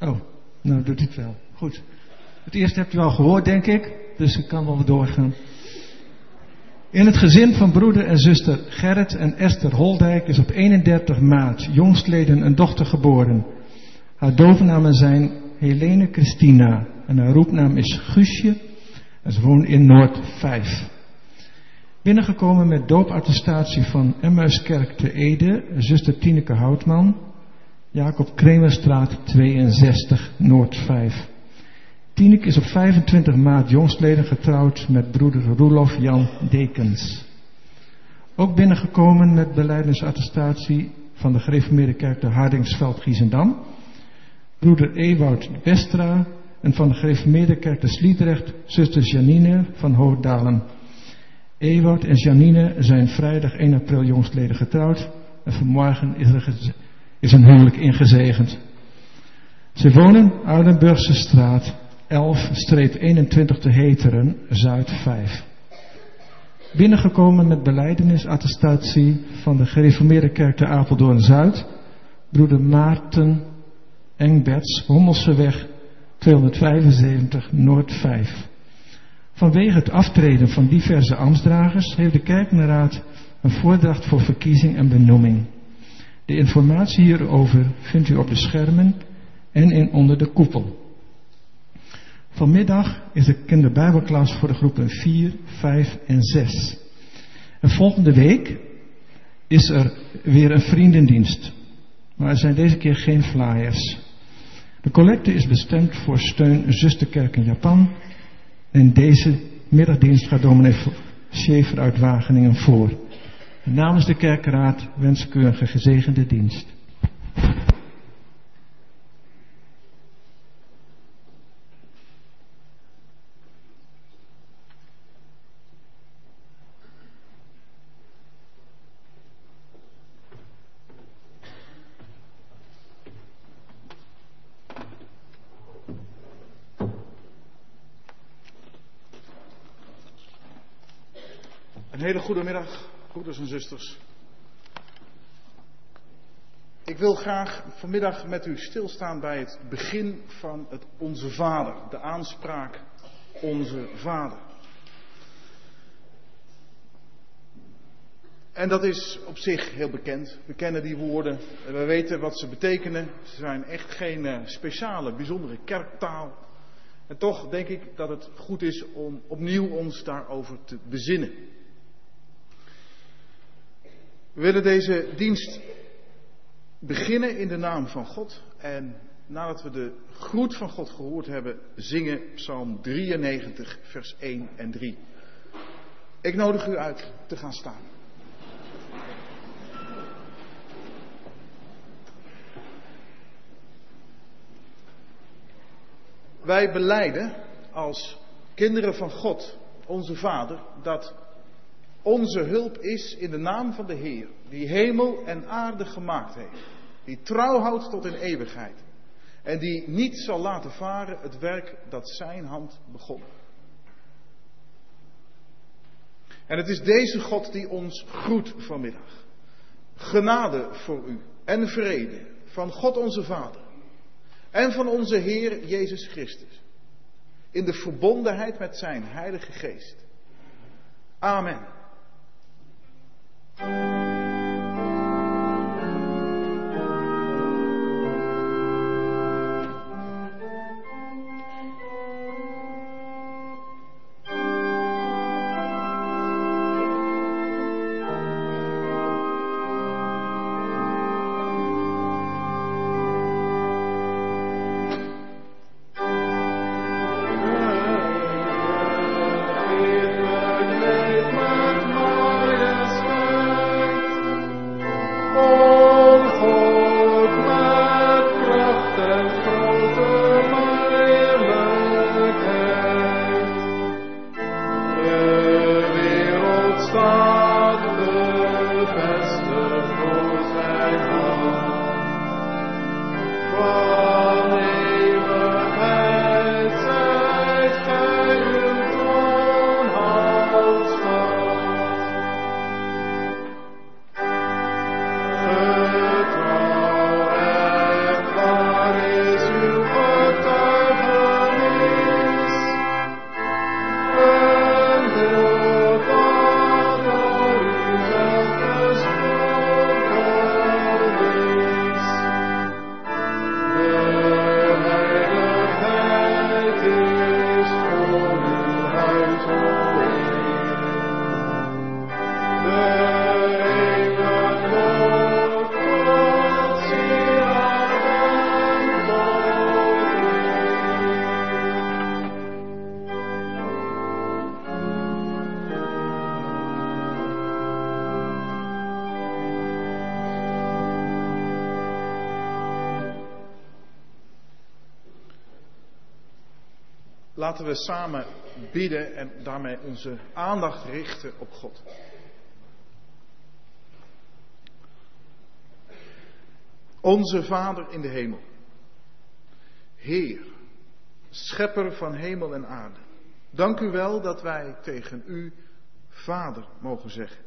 Oh, nou doet het wel. Goed. Het eerste hebt u al gehoord, denk ik. Dus ik kan wel doorgaan. In het gezin van broeder en zuster Gerrit en Esther Holdijk is op 31 maart jongstleden een dochter geboren. Haar doopnamen zijn Helene Christina en haar roepnaam is Guusje en ze woont in Noord 5. Binnengekomen met doopattestatie van Emmauskerk te Ede, zuster Tineke Houtman, Jacob Kremerstraat 62, Noord 5. Tineke is op 25 maart jongstleden getrouwd met broeder Roelof Jan Dekens. Ook binnengekomen met belijdenis-attestatie van de gereformeerde kerk de Hardingsveld Giesendam, broeder Ewout Westra, en van de gereformeerde kerk de Sliedrecht, zuster Janine van Hoogdalen. Ewout en Janine zijn vrijdag 1 april jongstleden getrouwd en vanmorgen is een huwelijk ingezegend. Ze wonen Oudenburgse straat 11-21 te Heteren, Zuid 5. Binnengekomen met belijdenis-attestatie van de gereformeerde kerk te Apeldoorn Zuid, broeder Maarten Engberts, Hommelseweg 275 Noord 5. Vanwege het aftreden van diverse ambtsdragers heeft de kerkenraad een voordracht voor verkiezing en benoeming. De informatie hierover vindt u op de schermen en onder de koepel. Vanmiddag is de kinderbijbelklas voor de groepen 4, 5 en 6. En volgende week is er weer een vriendendienst. Maar er zijn deze keer geen flyers. De collecte is bestemd voor steun Zusterkerk in Japan. En deze middagdienst gaat dominee Schaefer uit Wageningen voor. Namens de kerkenraad wens ik u een gezegende dienst. Een hele goede middag, broeders en zusters. Ik wil graag vanmiddag met u stilstaan bij het begin van het Onze Vader. De aanspraak Onze Vader. En dat is op zich heel bekend. We kennen die woorden, we weten wat ze betekenen. Ze zijn echt geen speciale, bijzondere kerktaal. En toch denk ik dat het goed is om opnieuw ons daarover te bezinnen. We willen deze dienst beginnen in de naam van God. En nadat we de groet van God gehoord hebben, zingen Psalm 93, vers 1 en 3. Ik nodig u uit te gaan staan. Wij belijden als kinderen van God, onze Vader, dat onze hulp is in de naam van de Heer, die hemel en aarde gemaakt heeft, die trouw houdt tot in eeuwigheid en die niet zal laten varen het werk dat zijn hand begon. En het is deze God die ons groet vanmiddag. Genade voor u en vrede van God onze Vader en van onze Heer Jezus Christus, in de verbondenheid met zijn Heilige Geest. Amen. Laten we samen bidden en daarmee onze aandacht richten op God. Onze Vader in de hemel. Heer, schepper van hemel en aarde. Dank u wel dat wij tegen u Vader mogen zeggen.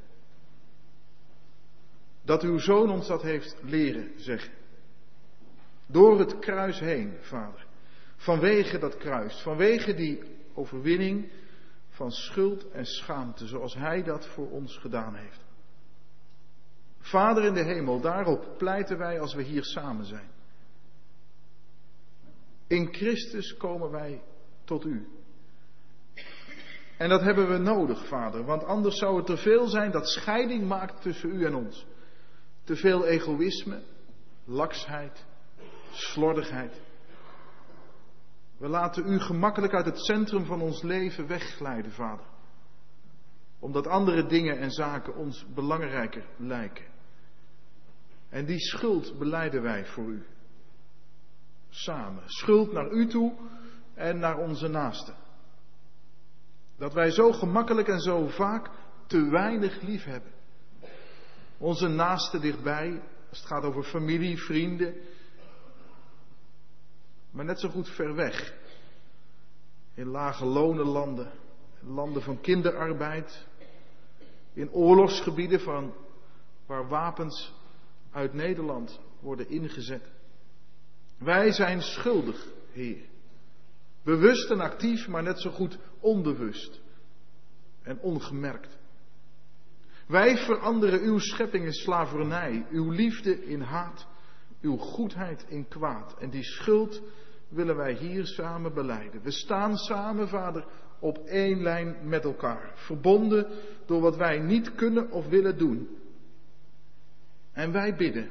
Dat uw Zoon ons dat heeft leren zeggen. Door het kruis heen, Vader. Vanwege dat kruis, vanwege die overwinning van schuld en schaamte, zoals Hij dat voor ons gedaan heeft. Vader in de hemel, daarop pleiten wij als we hier samen zijn. In Christus komen wij tot u. En dat hebben we nodig, Vader, want anders zou het te veel zijn dat scheiding maakt tussen u en ons. Te veel egoïsme, laksheid, slordigheid. We laten u gemakkelijk uit het centrum van ons leven wegglijden, Vader. Omdat andere dingen en zaken ons belangrijker lijken. En die schuld belijden wij voor u. Samen. Schuld naar u toe en naar onze naasten. Dat wij zo gemakkelijk en zo vaak te weinig lief hebben. Onze naasten dichtbij, als het gaat over familie, vrienden. Maar net zo goed ver weg. In lage lonenlanden, landen van kinderarbeid. In oorlogsgebieden waar wapens uit Nederland worden ingezet. Wij zijn schuldig, Heer. Bewust en actief, maar net zo goed onbewust en ongemerkt. Wij veranderen uw schepping in slavernij, uw liefde in haat, uw goedheid in kwaad. En die schuld willen wij hier samen belijden. We staan samen, Vader, op één lijn met elkaar. Verbonden door wat wij niet kunnen of willen doen. En wij bidden.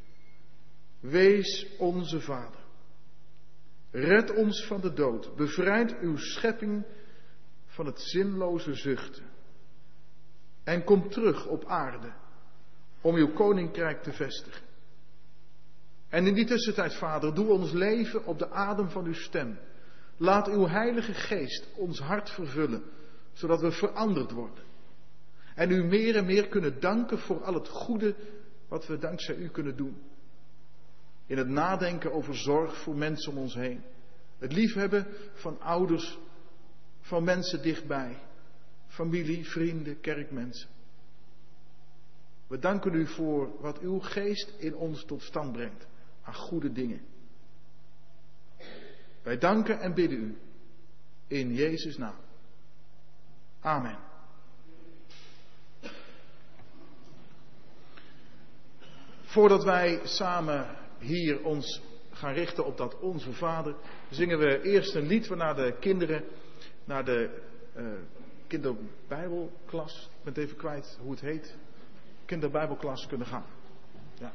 Wees onze Vader. Red ons van de dood. Bevrijd uw schepping van het zinloze zuchten. En kom terug op aarde om uw koninkrijk te vestigen. En in die tussentijd, Vader, doe ons leven op de adem van uw stem. Laat uw Heilige Geest ons hart vervullen, zodat we veranderd worden. En u meer en meer kunnen danken voor al het goede wat we dankzij u kunnen doen. In het nadenken over zorg voor mensen om ons heen. Het liefhebben van ouders, van mensen dichtbij. Familie, vrienden, kerkmensen. We danken u voor wat uw geest in ons tot stand brengt aan goede dingen. Wij danken en bidden u in Jezus' naam. Amen. Voordat wij samen hier ons gaan richten op dat Onze Vader, zingen we eerst een lied waarna de kinderen naar de kinderbijbelklas, ik ben het even kwijt hoe het heet, kinderbijbelklas kunnen gaan. Ja.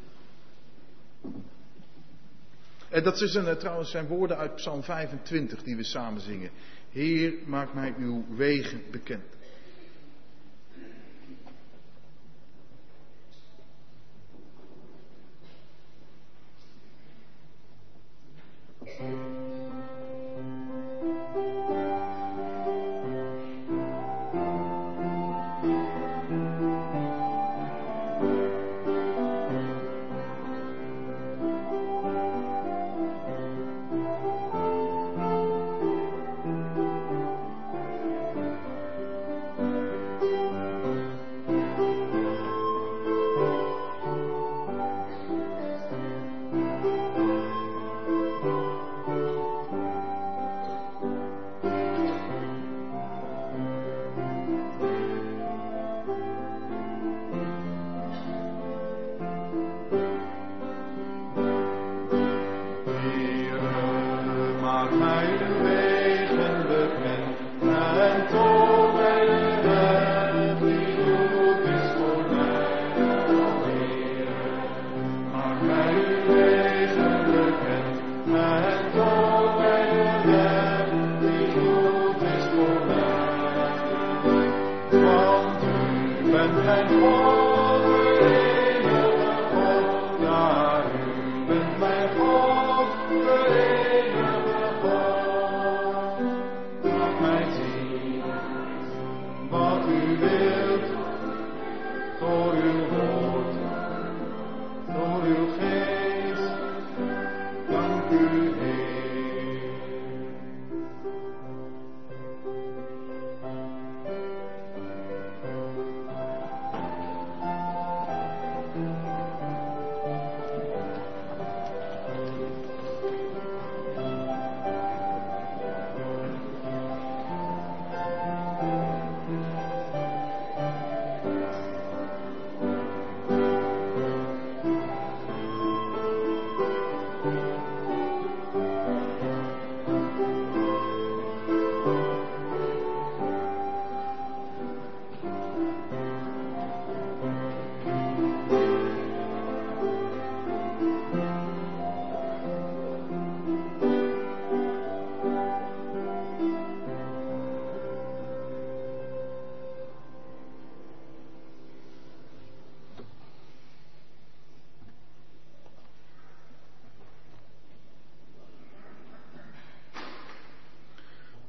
En dat trouwens zijn woorden uit Psalm 25 die we samen zingen. Heer, maak mij uw wegen bekend.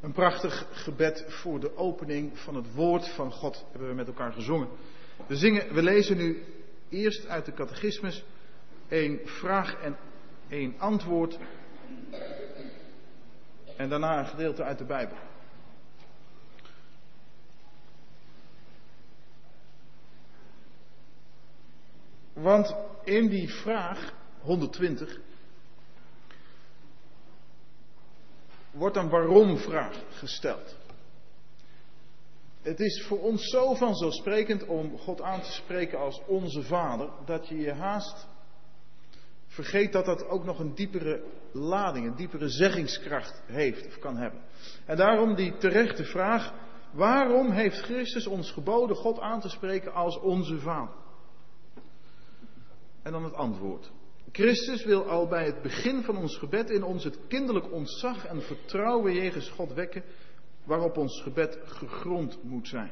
Een prachtig gebed voor de opening van het woord van God hebben we met elkaar gezongen. We lezen nu eerst uit de catechismus 1 vraag en 1 antwoord. En daarna een gedeelte uit de Bijbel. Want in die vraag 120 wordt een waarom-vraag gesteld. Het is voor ons zo vanzelfsprekend om God aan te spreken als onze Vader, dat je je haast vergeet dat dat ook nog een diepere lading, een diepere zeggingskracht heeft of kan hebben. En daarom die terechte vraag: waarom heeft Christus ons geboden God aan te spreken als onze Vader? En dan het antwoord. Christus wil al bij het begin van ons gebed in ons het kinderlijk ontzag en vertrouwen jegens God wekken, waarop ons gebed gegrond moet zijn.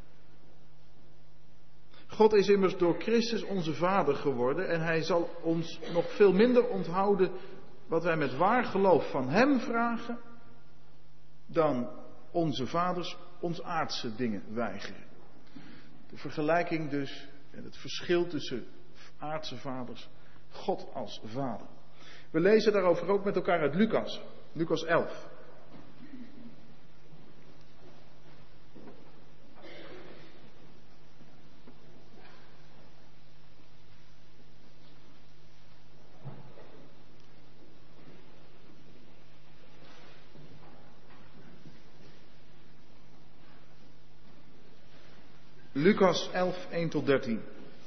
God is immers door Christus onze Vader geworden en Hij zal ons nog veel minder onthouden wat wij met waar geloof van Hem vragen, dan onze vaders ons aardse dingen weigeren. De vergelijking dus en het verschil tussen aardse vaders, God als Vader. We lezen daarover ook met elkaar uit Lucas 11. Lucas 11, 1 tot 13.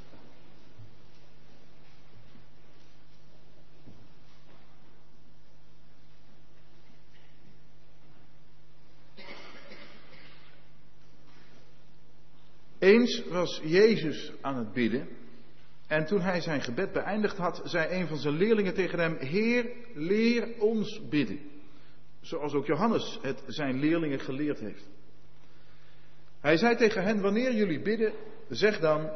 Eens was Jezus aan het bidden en toen hij zijn gebed beëindigd had, zei een van zijn leerlingen tegen hem: Heer, leer ons bidden. Zoals ook Johannes het zijn leerlingen geleerd heeft. Hij zei tegen hen: wanneer jullie bidden, zeg dan: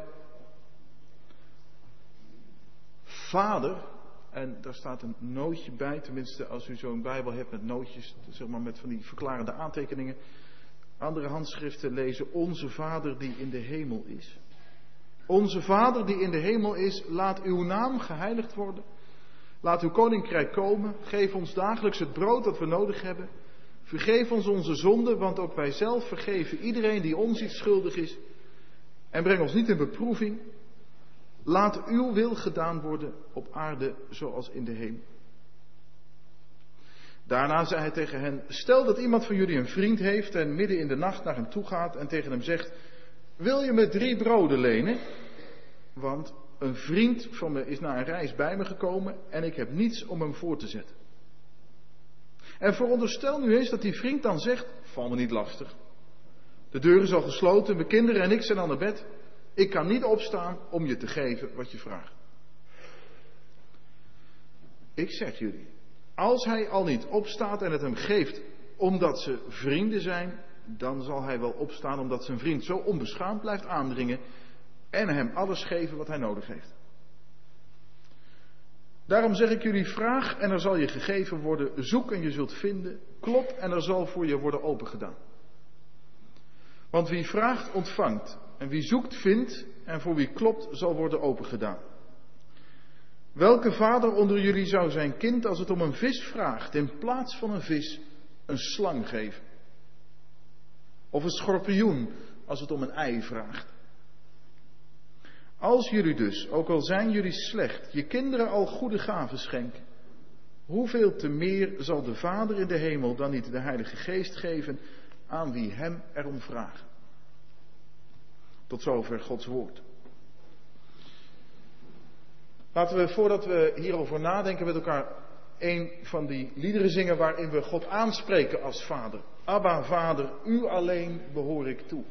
Vader, en daar staat een nootje bij, tenminste als u zo'n Bijbel hebt met nootjes, zeg maar met van die verklarende aantekeningen. Andere handschriften lezen: Onze Vader die in de hemel is. Onze Vader die in de hemel is, laat uw naam geheiligd worden. Laat uw koninkrijk komen. Geef ons dagelijks het brood dat we nodig hebben. Vergeef ons onze zonden, want ook wij zelf vergeven iedereen die ons iets schuldig is. En breng ons niet in beproeving. Laat uw wil gedaan worden op aarde zoals in de hemel. Daarna zei hij tegen hen: stel dat iemand van jullie een vriend heeft en midden in de nacht naar hem toe gaat en tegen hem zegt: wil je me 3 broden lenen? Want een vriend van me is na een reis bij me gekomen en ik heb niets om hem voor te zetten. En veronderstel nu eens dat die vriend dan zegt: val me niet lastig. De deur is al gesloten, mijn kinderen en ik zijn al naar bed. Ik kan niet opstaan om je te geven wat je vraagt. Ik zeg jullie, als hij al niet opstaat en het hem geeft omdat ze vrienden zijn, dan zal hij wel opstaan omdat zijn vriend zo onbeschaamd blijft aandringen en hem alles geven wat hij nodig heeft. Daarom zeg ik jullie: vraag en er zal je gegeven worden, zoek en je zult vinden, klop en er zal voor je worden opengedaan. Want wie vraagt ontvangt en wie zoekt vindt en voor wie klopt zal worden opengedaan. Welke vader onder jullie zou zijn kind als het om een vis vraagt in plaats van een vis een slang geven? Of een schorpioen als het om een ei vraagt? Als jullie dus, ook al zijn jullie slecht, je kinderen al goede gaven schenken, hoeveel te meer zal de Vader in de hemel dan niet de Heilige Geest geven aan wie hem erom vragen? Tot zover Gods woord. Laten we, voordat we hierover nadenken, met elkaar een van die liederen zingen waarin we God aanspreken als Vader. Abba, Vader, u alleen behoor ik toe.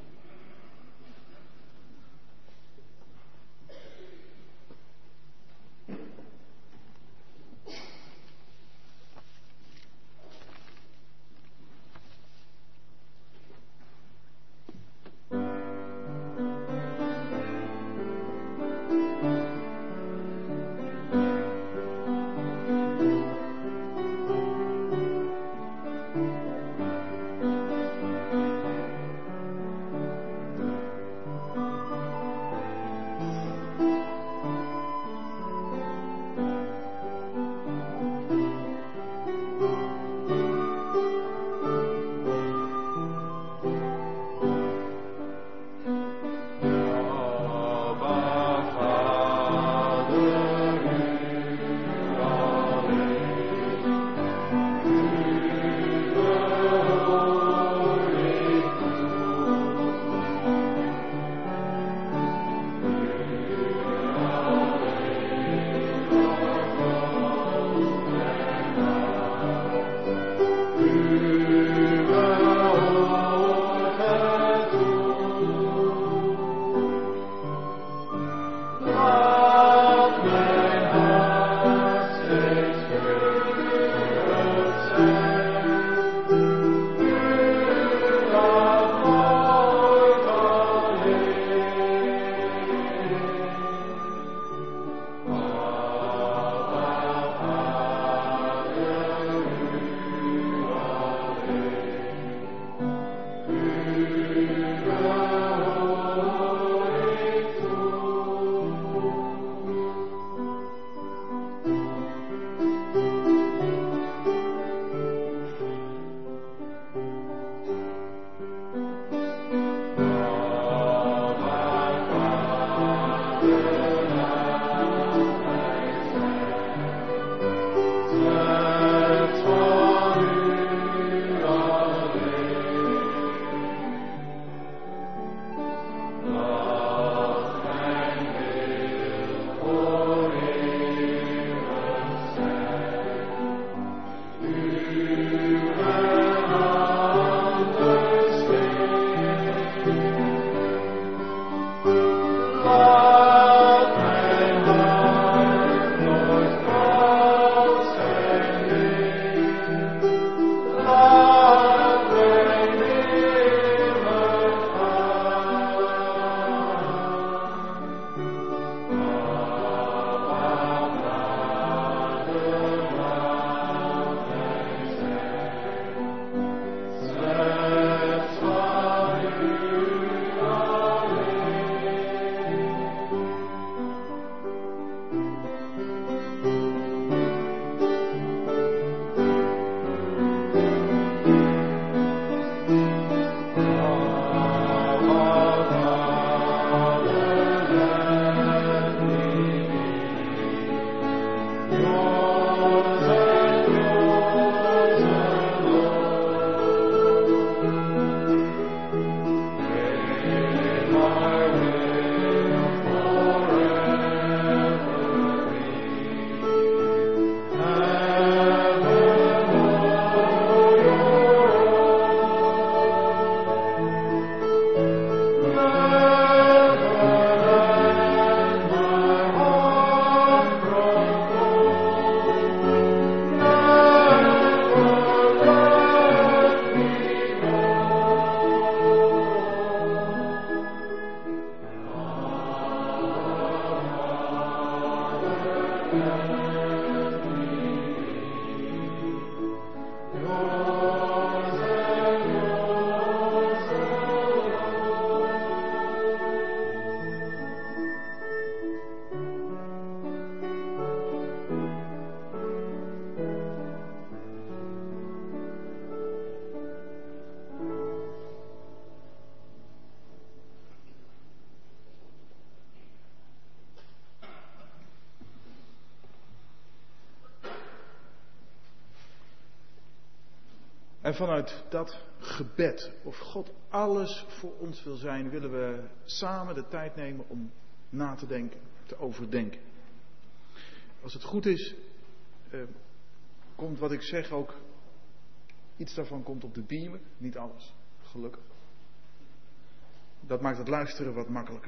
En vanuit dat gebed, of God alles voor ons wil zijn, willen we samen de tijd nemen om na te denken, te overdenken. Als het goed is, komt wat ik zeg ook, iets daarvan komt op de beamer, niet alles, gelukkig. Dat maakt het luisteren wat makkelijker.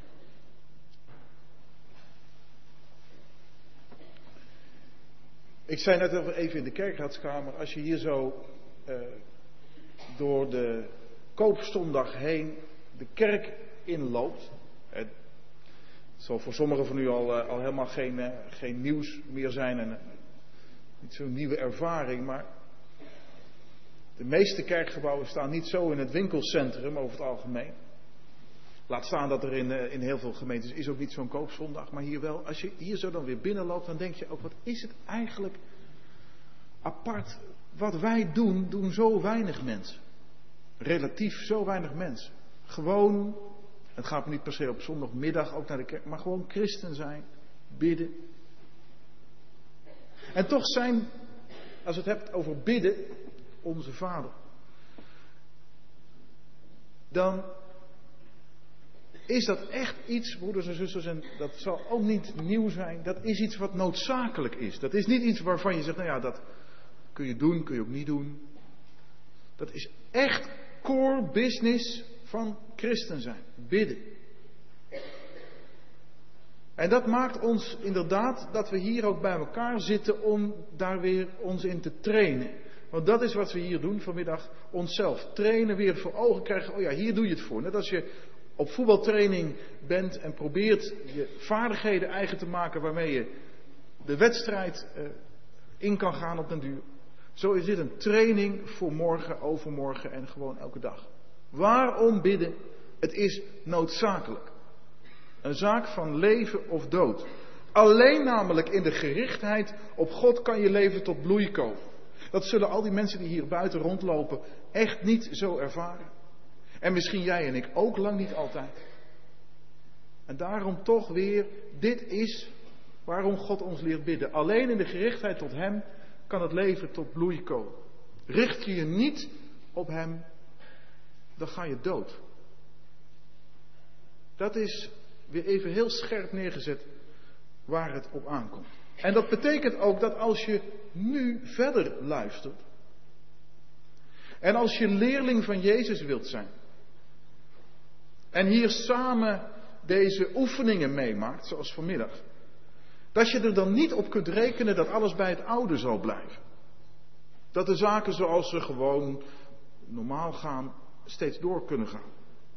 Ik zei net even in de kerkraadskamer, als je hier zo door de koopzondag heen de kerk inloopt. Het zal voor sommigen van u al helemaal geen nieuws meer zijn en niet zo'n nieuwe ervaring, maar de meeste kerkgebouwen staan niet zo in het winkelcentrum over het algemeen. Laat staan dat er in heel veel gemeentes is ook niet zo'n koopzondag, maar hier wel. Als je hier zo dan weer binnenloopt, dan denk je ook, wat is het eigenlijk apart. Wat wij doen zo weinig mensen. Relatief zo weinig mensen. Gewoon, het gaat me niet per se op zondagmiddag ook naar de kerk, maar gewoon christen zijn, bidden. En toch zijn, als je het hebt over bidden, onze Vader, dan is dat echt iets, broeders en zusters, en dat zal ook niet nieuw zijn, dat is iets wat noodzakelijk is. Dat is niet iets waarvan je zegt, nou ja, dat kun je doen, kun je ook niet doen. Dat is echt core business van christen zijn. Bidden. En dat maakt ons inderdaad dat we hier ook bij elkaar zitten om daar weer ons in te trainen. Want dat is wat we hier doen vanmiddag. Onszelf trainen, weer voor ogen krijgen. Oh ja, hier doe je het voor. Net als je op voetbaltraining bent en probeert je vaardigheden eigen te maken waarmee je de wedstrijd in kan gaan op den duur. Zo is dit een training voor morgen, overmorgen en gewoon elke dag. Waarom bidden? Het is noodzakelijk. Een zaak van leven of dood. Alleen namelijk in de gerichtheid op God kan je leven tot bloei komen. Dat zullen al die mensen die hier buiten rondlopen echt niet zo ervaren. En misschien jij en ik ook lang niet altijd. En daarom toch weer, dit is waarom God ons leert bidden. Alleen in de gerichtheid tot Hem kan het leven tot bloei komen. Richt je je niet op Hem, dan ga je dood. Dat is weer even heel scherp neergezet waar het op aankomt. En dat betekent ook dat als je nu verder luistert, en als je leerling van Jezus wilt zijn, en hier samen deze oefeningen meemaakt, zoals vanmiddag, dat je er dan niet op kunt rekenen dat alles bij het oude zal blijven. Dat de zaken zoals ze gewoon normaal gaan, steeds door kunnen gaan.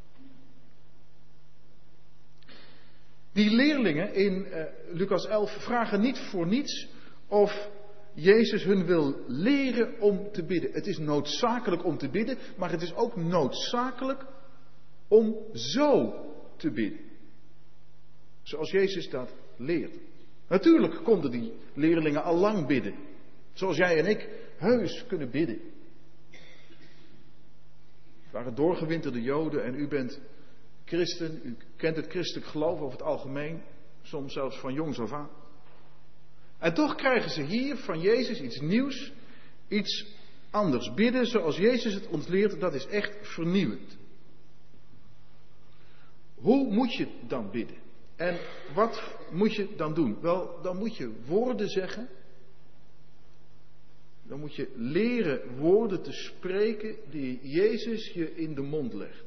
Die leerlingen in Lucas 11 vragen niet voor niets of Jezus hun wil leren om te bidden. Het is noodzakelijk om te bidden, maar het is ook noodzakelijk om zo te bidden. Zoals Jezus dat leert. Natuurlijk konden die leerlingen al lang bidden. Zoals jij en ik heus kunnen bidden. Het waren doorgewinterde Joden en u bent christen. U kent het christelijk geloof over het algemeen. Soms zelfs van jongs af aan. En toch krijgen ze hier van Jezus iets nieuws. Iets anders. Bidden zoals Jezus het ons leert, dat is echt vernieuwend. Hoe moet je dan bidden? En wat moet je dan doen? Wel, dan moet je woorden zeggen. Dan moet je leren woorden te spreken die Jezus je in de mond legt.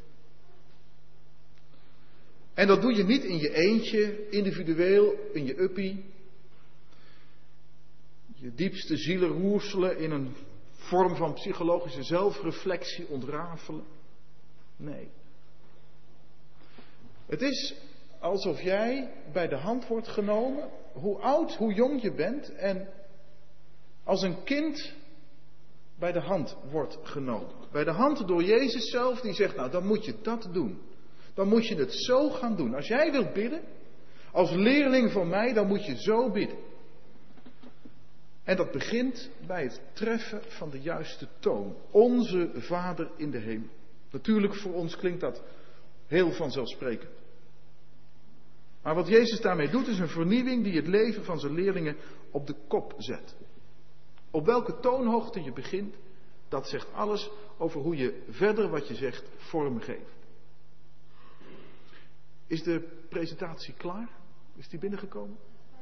En dat doe je niet in je eentje, individueel, in je uppie. Je diepste zielen roerselen in een vorm van psychologische zelfreflectie ontrafelen. Nee. Het is alsof jij bij de hand wordt genomen, hoe oud, hoe jong je bent, en als een kind bij de hand wordt genomen. Bij de hand door Jezus zelf, die zegt, nou dan moet je dat doen. Dan moet je het zo gaan doen. Als jij wilt bidden, als leerling van mij, dan moet je zo bidden. En dat begint bij het treffen van de juiste toon. Onze Vader in de hemel. Natuurlijk voor ons klinkt dat heel vanzelfsprekend. Maar wat Jezus daarmee doet is een vernieuwing die het leven van zijn leerlingen op de kop zet. Op welke toonhoogte je begint, dat zegt alles over hoe je verder wat je zegt vormgeeft. Is de presentatie klaar? Is die binnengekomen?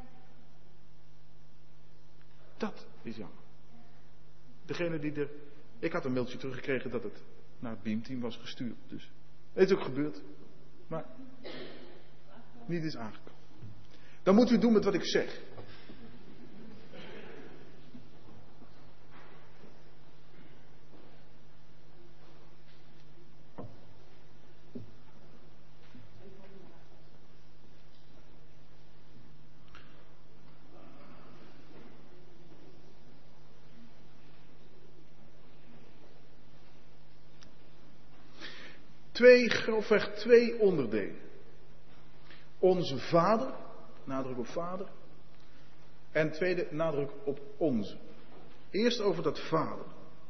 Dat is jammer. Degene die er... Ik had een mailtje teruggekregen dat het naar het beamteam was gestuurd. Dus het is ook gebeurd. Maar niet is aangekomen. Dan moet u doen met wat ik zeg. Grofweg twee onderdelen. Onze Vader, nadruk op Vader. En tweede, nadruk op onze. Eerst over dat Vader.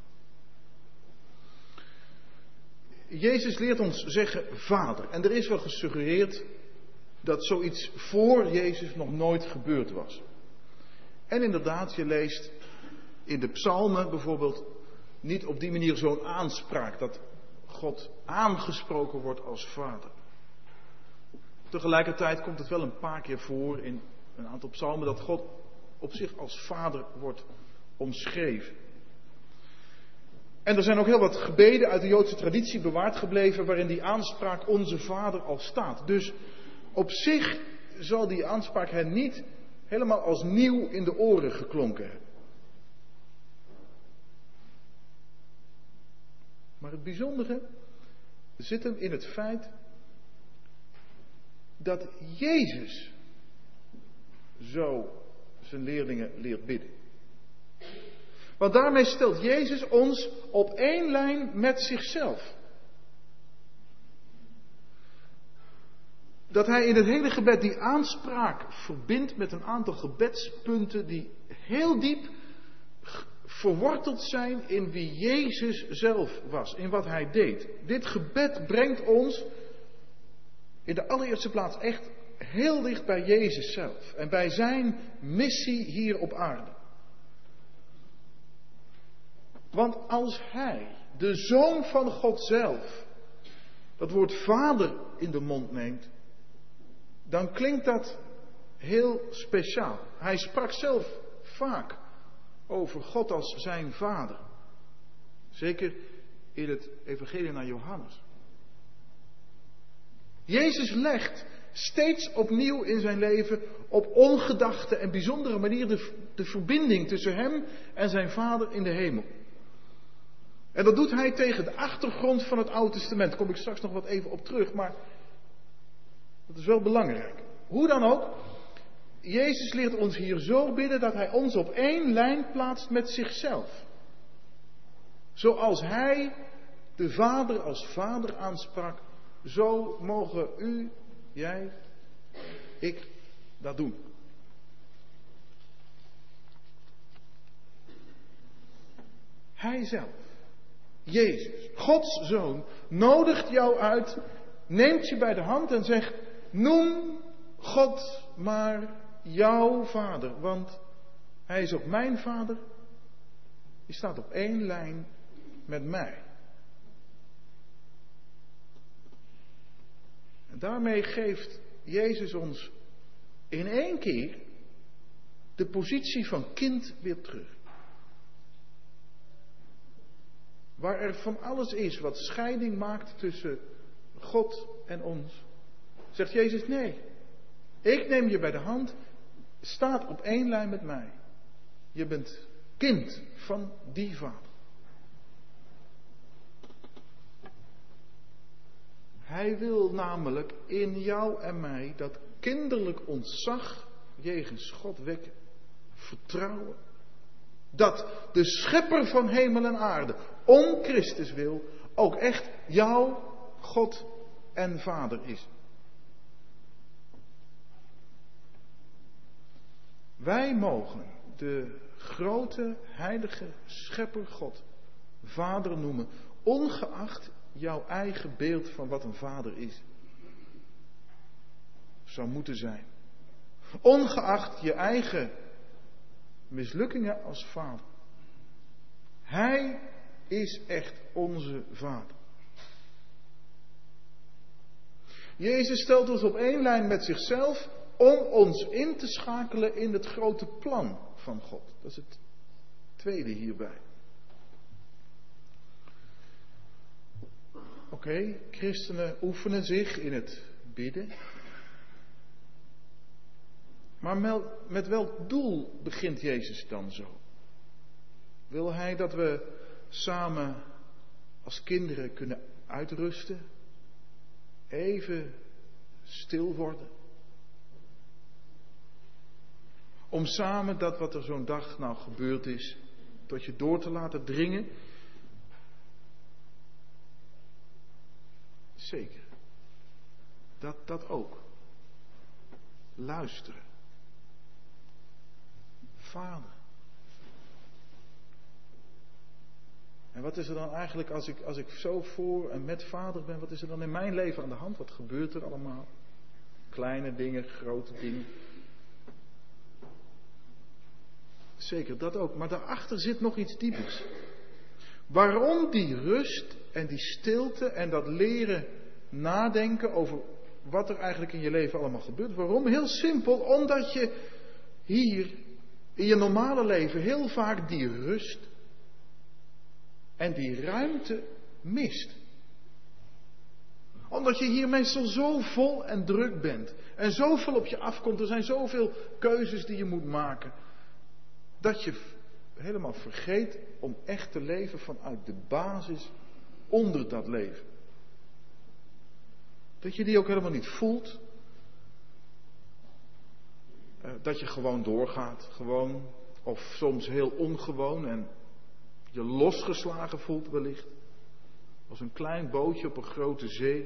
Jezus leert ons zeggen Vader. En er is wel gesuggereerd dat zoiets voor Jezus nog nooit gebeurd was. En inderdaad, je leest in de psalmen bijvoorbeeld niet op die manier zo'n aanspraak dat God aangesproken wordt als Vader. Tegelijkertijd komt het wel een paar keer voor in een aantal psalmen dat God op zich als Vader wordt omschreven. En er zijn ook heel wat gebeden uit de Joodse traditie bewaard gebleven waarin die aanspraak onze Vader al staat. Dus op zich zal die aanspraak hen niet helemaal als nieuw in de oren geklonken hebben. Maar het bijzondere zit hem in het feit dat Jezus zo zijn leerlingen leert bidden. Want daarmee stelt Jezus ons op één lijn met zichzelf. Dat hij in het hele gebed die aanspraak verbindt met een aantal gebedspunten die heel diep verworteld zijn in wie Jezus zelf was, in wat hij deed. Dit gebed brengt ons in de allereerste plaats echt heel dicht bij Jezus zelf en bij zijn missie hier op aarde. Want als hij, de Zoon van God zelf, dat woord Vader in de mond neemt, dan klinkt dat heel speciaal. Hij sprak zelf vaak over God als zijn Vader. Zeker in het evangelie naar Johannes. Jezus legt steeds opnieuw in zijn leven op ongedachte en bijzondere manier de verbinding tussen hem en zijn Vader in de hemel. En dat doet hij tegen de achtergrond van het Oude Testament. Daar kom ik straks nog wat even op terug, maar dat is wel belangrijk. Hoe dan ook, Jezus leert ons hier zo bidden dat hij ons op één lijn plaatst met zichzelf. Zoals hij de Vader als Vader aansprak, zo mogen u, jij, ik dat doen. Hij zelf, Jezus, Gods Zoon, nodigt jou uit, neemt je bij de hand en zegt, noem God maar jouw Vader, want hij is ook mijn Vader. Die staat op één lijn met mij. En daarmee geeft Jezus ons in één keer de positie van kind weer terug. Waar er van alles is wat scheiding maakt tussen God en ons, zegt Jezus nee. Ik neem je bij de hand, staat op één lijn met mij. Je bent kind van die Vader. Hij wil namelijk in jou en mij dat kinderlijk ontzag jegens God wekken. Vertrouwen. Dat de schepper van hemel en aarde, om Christus wil, ook echt jouw God en Vader is. Wij mogen de grote, heilige schepper God Vader noemen, ongeacht jouw eigen beeld van wat een vader is. Zou moeten zijn. Ongeacht je eigen mislukkingen als vader. Hij is echt onze Vader. Jezus stelt ons op één lijn met zichzelf om ons in te schakelen in het grote plan van God. Dat is het tweede hierbij. Oké, christenen oefenen zich in het bidden. Maar met welk doel begint Jezus dan zo? Wil hij dat we samen als kinderen kunnen uitrusten? Even stil worden? Om samen dat wat er zo'n dag nou gebeurd is, tot je door te laten dringen? Zeker. Dat ook. Luisteren. Vader. En wat is er dan eigenlijk als ik zo voor en met Vader ben, wat is er dan in mijn leven aan de hand? Wat gebeurt er allemaal? Kleine dingen, grote dingen. Zeker, dat ook. Maar daarachter zit nog iets diepers. Waarom die rust en die stilte en dat leren nadenken over wat er eigenlijk in je leven allemaal gebeurt? Waarom? Heel simpel, omdat je hier in je normale leven heel vaak die rust en die ruimte mist. Omdat je hier meestal zo vol en druk bent. En zoveel op je afkomt. Er zijn zoveel keuzes die je moet maken. Dat je helemaal vergeet om echt te leven vanuit de basis onder dat leven. Dat je die ook helemaal niet voelt. Dat je gewoon doorgaat. Gewoon. Of soms heel ongewoon en je losgeslagen voelt wellicht. Als een klein bootje op een grote zee.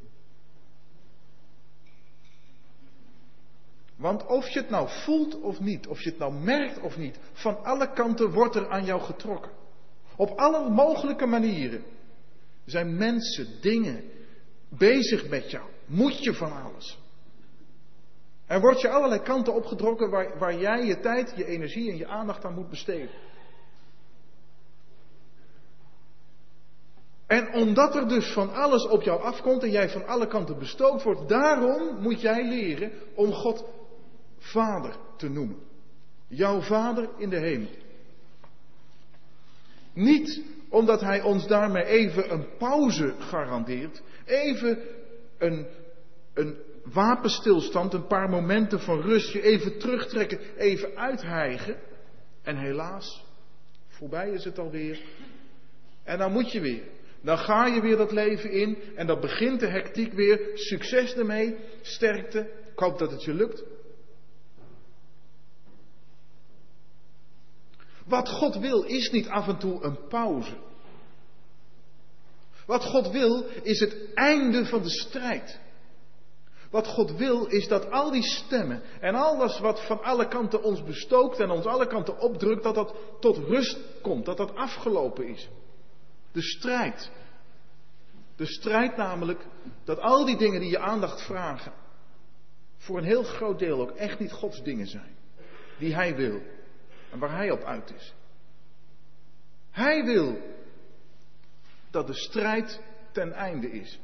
Want of je het nou voelt of niet, of je het nou merkt of niet, van alle kanten wordt er aan jou getrokken. Op alle mogelijke manieren zijn mensen, dingen bezig met jou. Moet je van alles. Er wordt je allerlei kanten opgetrokken waar jij je tijd, je energie en je aandacht aan moet besteden. En omdat er dus van alles op jou afkomt en jij van alle kanten bestookt wordt, daarom moet jij leren om God Vader te noemen. Jouw Vader in de hemel. Niet omdat hij ons daarmee even een pauze garandeert, even een wapenstilstand, een paar momenten van rust, je even terugtrekken, even uithijgen. En helaas, voorbij is het alweer. En dan moet je weer. Dan ga je weer dat leven in en dan begint de hectiek weer. Succes ermee, sterkte. Ik hoop dat het je lukt. Wat God wil is niet af en toe een pauze. Wat God wil is het einde van de strijd. Wat God wil is dat al die stemmen en alles wat van alle kanten ons bestookt en ons alle kanten opdrukt, dat dat tot rust komt, dat dat afgelopen is. De strijd. De strijd namelijk dat al die dingen die je aandacht vragen, voor een heel groot deel ook echt niet Gods dingen zijn. Die Hij wil. En waar Hij op uit is. Hij wil dat de strijd ten einde is.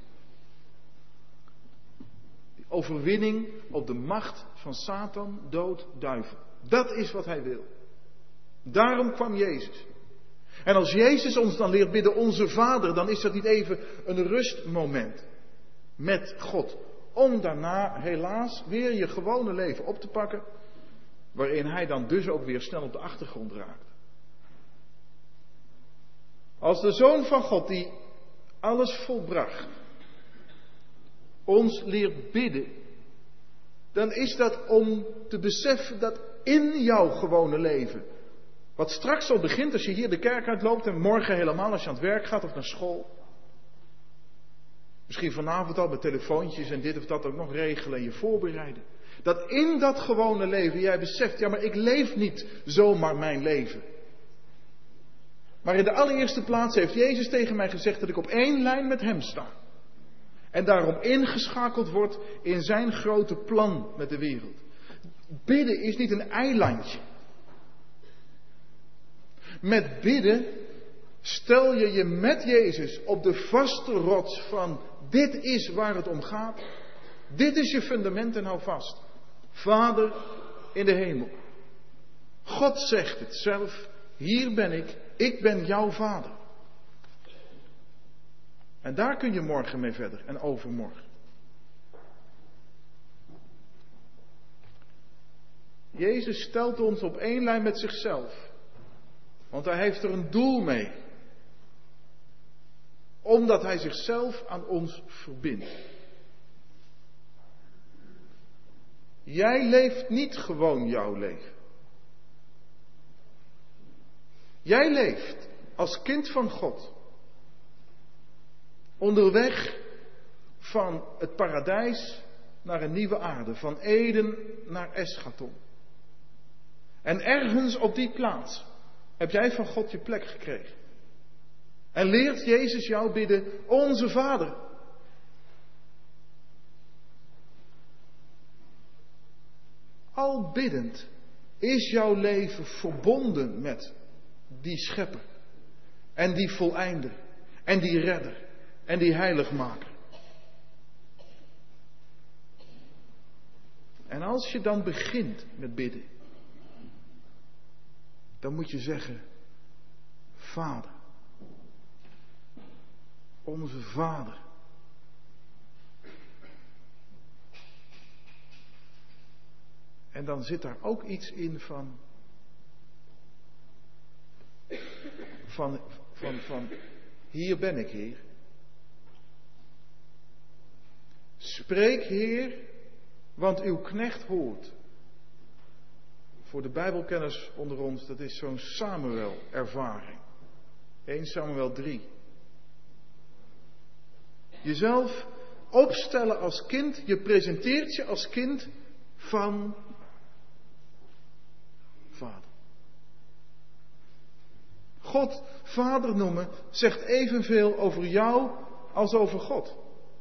Die overwinning op de macht van Satan, dood, duivel. Dat is wat Hij wil. Daarom kwam Jezus. En als Jezus ons dan leert bidden, onze Vader, dan is dat niet even een rustmoment met God. Om daarna helaas weer je gewone leven op te pakken, waarin Hij dan dus ook weer snel op de achtergrond raakt. Als de Zoon van God, die alles volbracht, ons leert bidden, dan is dat om te beseffen dat in jouw gewone leven Wat straks al begint als je hier de kerk uitloopt en morgen helemaal als je aan het werk gaat of naar school. Misschien vanavond al met telefoontjes en dit of dat ook nog regelen en je voorbereiden. Dat in dat gewone leven jij beseft, ja maar ik leef niet zomaar mijn leven. Maar in de allereerste plaats heeft Jezus tegen mij gezegd dat ik op één lijn met hem sta. En daarom ingeschakeld word in zijn grote plan met de wereld. Bidden is niet een eilandje. Met bidden stel je je met Jezus op de vaste rots van dit is waar het om gaat. Dit is je fundament en hou vast. Vader in de hemel. God zegt het zelf. Hier ben ik ben jouw vader. En daar kun je morgen mee verder en overmorgen. Jezus stelt ons op één lijn met zichzelf. Want hij heeft er een doel mee. Omdat hij zichzelf aan ons verbindt. Jij leeft niet gewoon jouw leven. Jij leeft als kind van God. Onderweg van het paradijs naar een nieuwe aarde. Van Eden naar Eschaton. En ergens op die plaats heb jij van God je plek gekregen. En leert Jezus jou bidden, onze Vader. Al biddend is jouw leven verbonden met die schepper. En die voleinder. En die redder. En die heiligmaker. En als je dan begint met bidden. Dan moet je zeggen, Vader. Onze Vader. En dan zit daar ook iets in van hier ben ik, Heer. Spreek, Heer, want uw knecht hoort. Voor de Bijbelkenners onder ons, dat is zo'n Samuel-ervaring. 1 Samuel 3. Jezelf opstellen als kind, je presenteert je als kind van Vader. God Vader noemen zegt evenveel over jou als over God.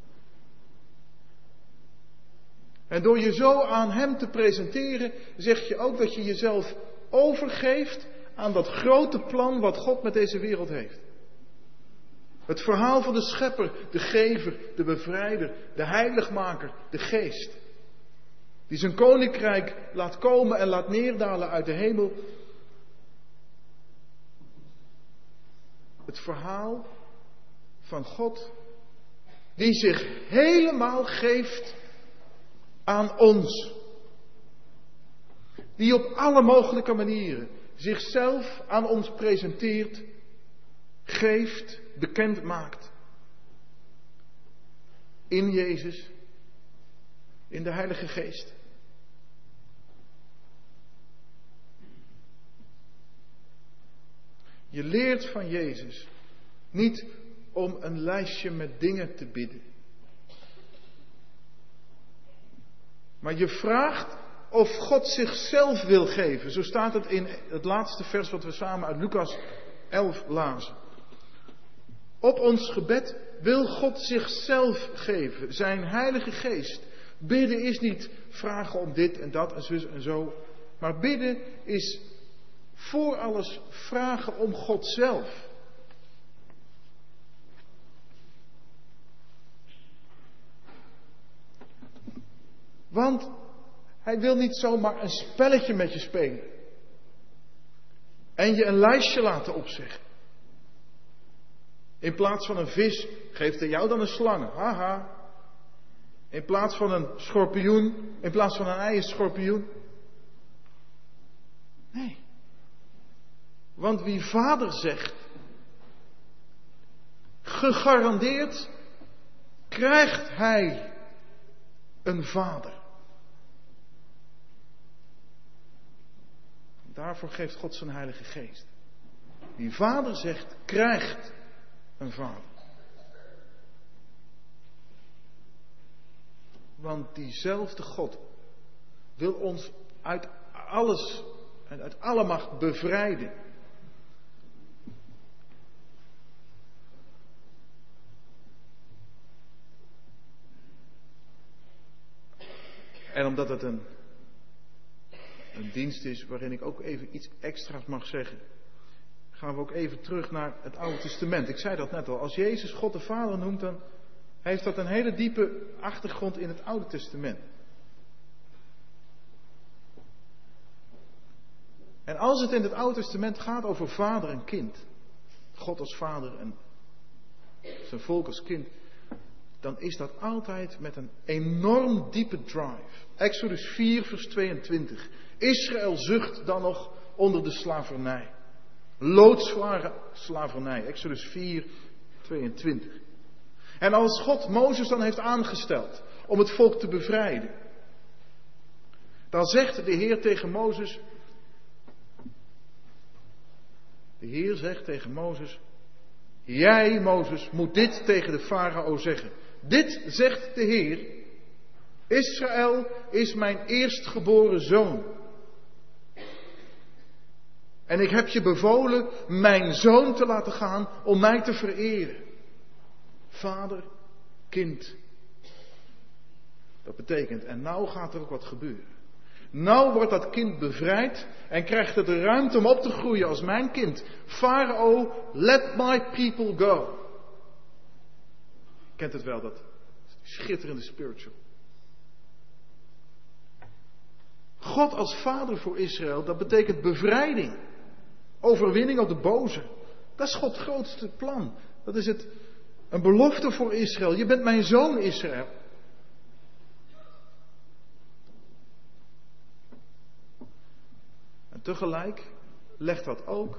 En door je zo aan hem te presenteren, zeg je ook dat je jezelf overgeeft aan dat grote plan wat God met deze wereld heeft. Het verhaal van de schepper, de gever, de bevrijder, de heiligmaker, de geest. Die zijn koninkrijk laat komen en laat neerdalen uit de hemel. Het verhaal van God die zich helemaal geeft aan ons. Die op alle mogelijke manieren zichzelf aan ons presenteert, geeft, bekend maakt. In Jezus, in de Heilige Geest. Je leert van Jezus niet om een lijstje met dingen te bidden. Maar je vraagt of God zichzelf wil geven. Zo staat het in het laatste vers wat we samen uit Lucas 11 lazen. Op ons gebed wil God zichzelf geven. Zijn Heilige Geest. Bidden is niet vragen om dit en dat en zus en zo. Maar bidden is voor alles vragen om God zelf. Want hij wil niet zomaar een spelletje met je spelen. En je een lijstje laten opzeggen. In plaats van een vis geeft hij jou dan een slang. Haha. In plaats van een schorpioen. In plaats van een ei een schorpioen. Nee. Want wie vader zegt, gegarandeerd krijgt hij een vader. Daarvoor geeft God zijn Heilige Geest. Wie vader zegt, krijgt een vader. Want diezelfde God wil ons uit alles en uit alle macht bevrijden. En omdat het een dienst is waarin ik ook even iets extra's mag zeggen, gaan we ook even terug naar het Oude Testament. Ik zei dat net al. Als Jezus God de Vader noemt, dan heeft dat een hele diepe achtergrond in het Oude Testament. En als het in het Oude Testament gaat over vader en kind, God als vader en zijn volk als kind, dan is dat altijd met een enorm diepe drive. Exodus 4 vers 22. Israël zucht dan nog onder de slavernij. Loodzware slavernij. Exodus 4, 22. En als God Mozes dan heeft aangesteld om het volk te bevrijden, dan zegt de Heer tegen Mozes. De Heer zegt tegen Mozes: jij, Mozes, moet dit tegen de farao zeggen. Dit zegt de Heer: Israël is mijn eerstgeboren zoon. En ik heb je bevolen mijn zoon te laten gaan om mij te vereren. Vader, kind. Dat betekent, en nou gaat er ook wat gebeuren. Nou wordt dat kind bevrijd en krijgt het de ruimte om op te groeien als mijn kind. Farao, let my people go. Je kent het wel, dat schitterende spiritual. God als vader voor Israël, dat betekent bevrijding. Overwinning op de boze. Dat is Gods grootste plan. Dat is een belofte voor Israël. Je bent mijn zoon, Israël. En tegelijk legt dat ook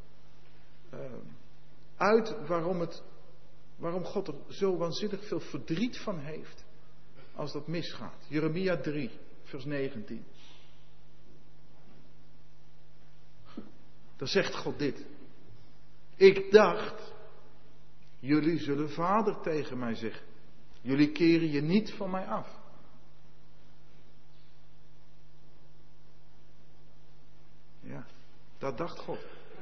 uit waarom God er zo waanzinnig veel verdriet van heeft als dat misgaat. Jeremia 3, vers 19. Dan zegt God dit. Ik dacht, jullie zullen vader tegen mij zeggen. Jullie keren je niet van mij af. Ja, dat dacht God.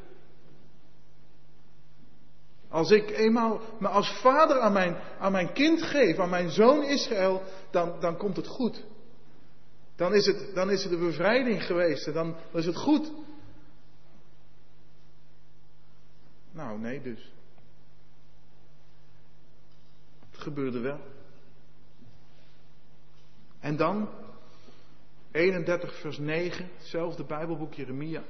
Als ik eenmaal me als vader aan mijn kind geef, aan mijn zoon Israël, dan komt het goed. Dan is het de bevrijding geweest en dan is het goed. Nou, nee dus. Het gebeurde wel. En dan, 31 vers 9, hetzelfde Bijbelboek Jeremia.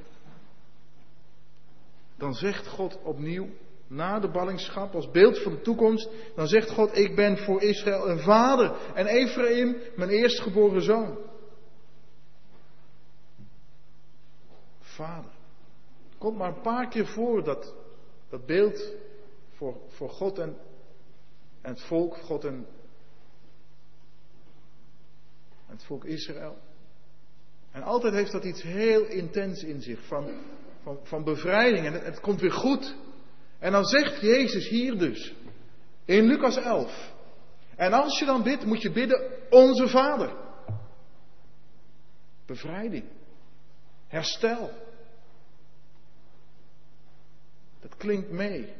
Dan zegt God opnieuw, na de ballingschap, als beeld van de toekomst, dan zegt God, ik ben voor Israël een vader en Ephraim mijn eerstgeboren zoon. Vader. Het komt maar een paar keer voor dat beeld voor God en het volk, God en het volk Israël. En altijd heeft dat iets heel intens in zich, van bevrijding. En het komt weer goed. En dan zegt Jezus hier dus, in Lucas 11. En als je dan bidt, moet je bidden, onze Vader. Bevrijding. Herstel. Dat klinkt mee.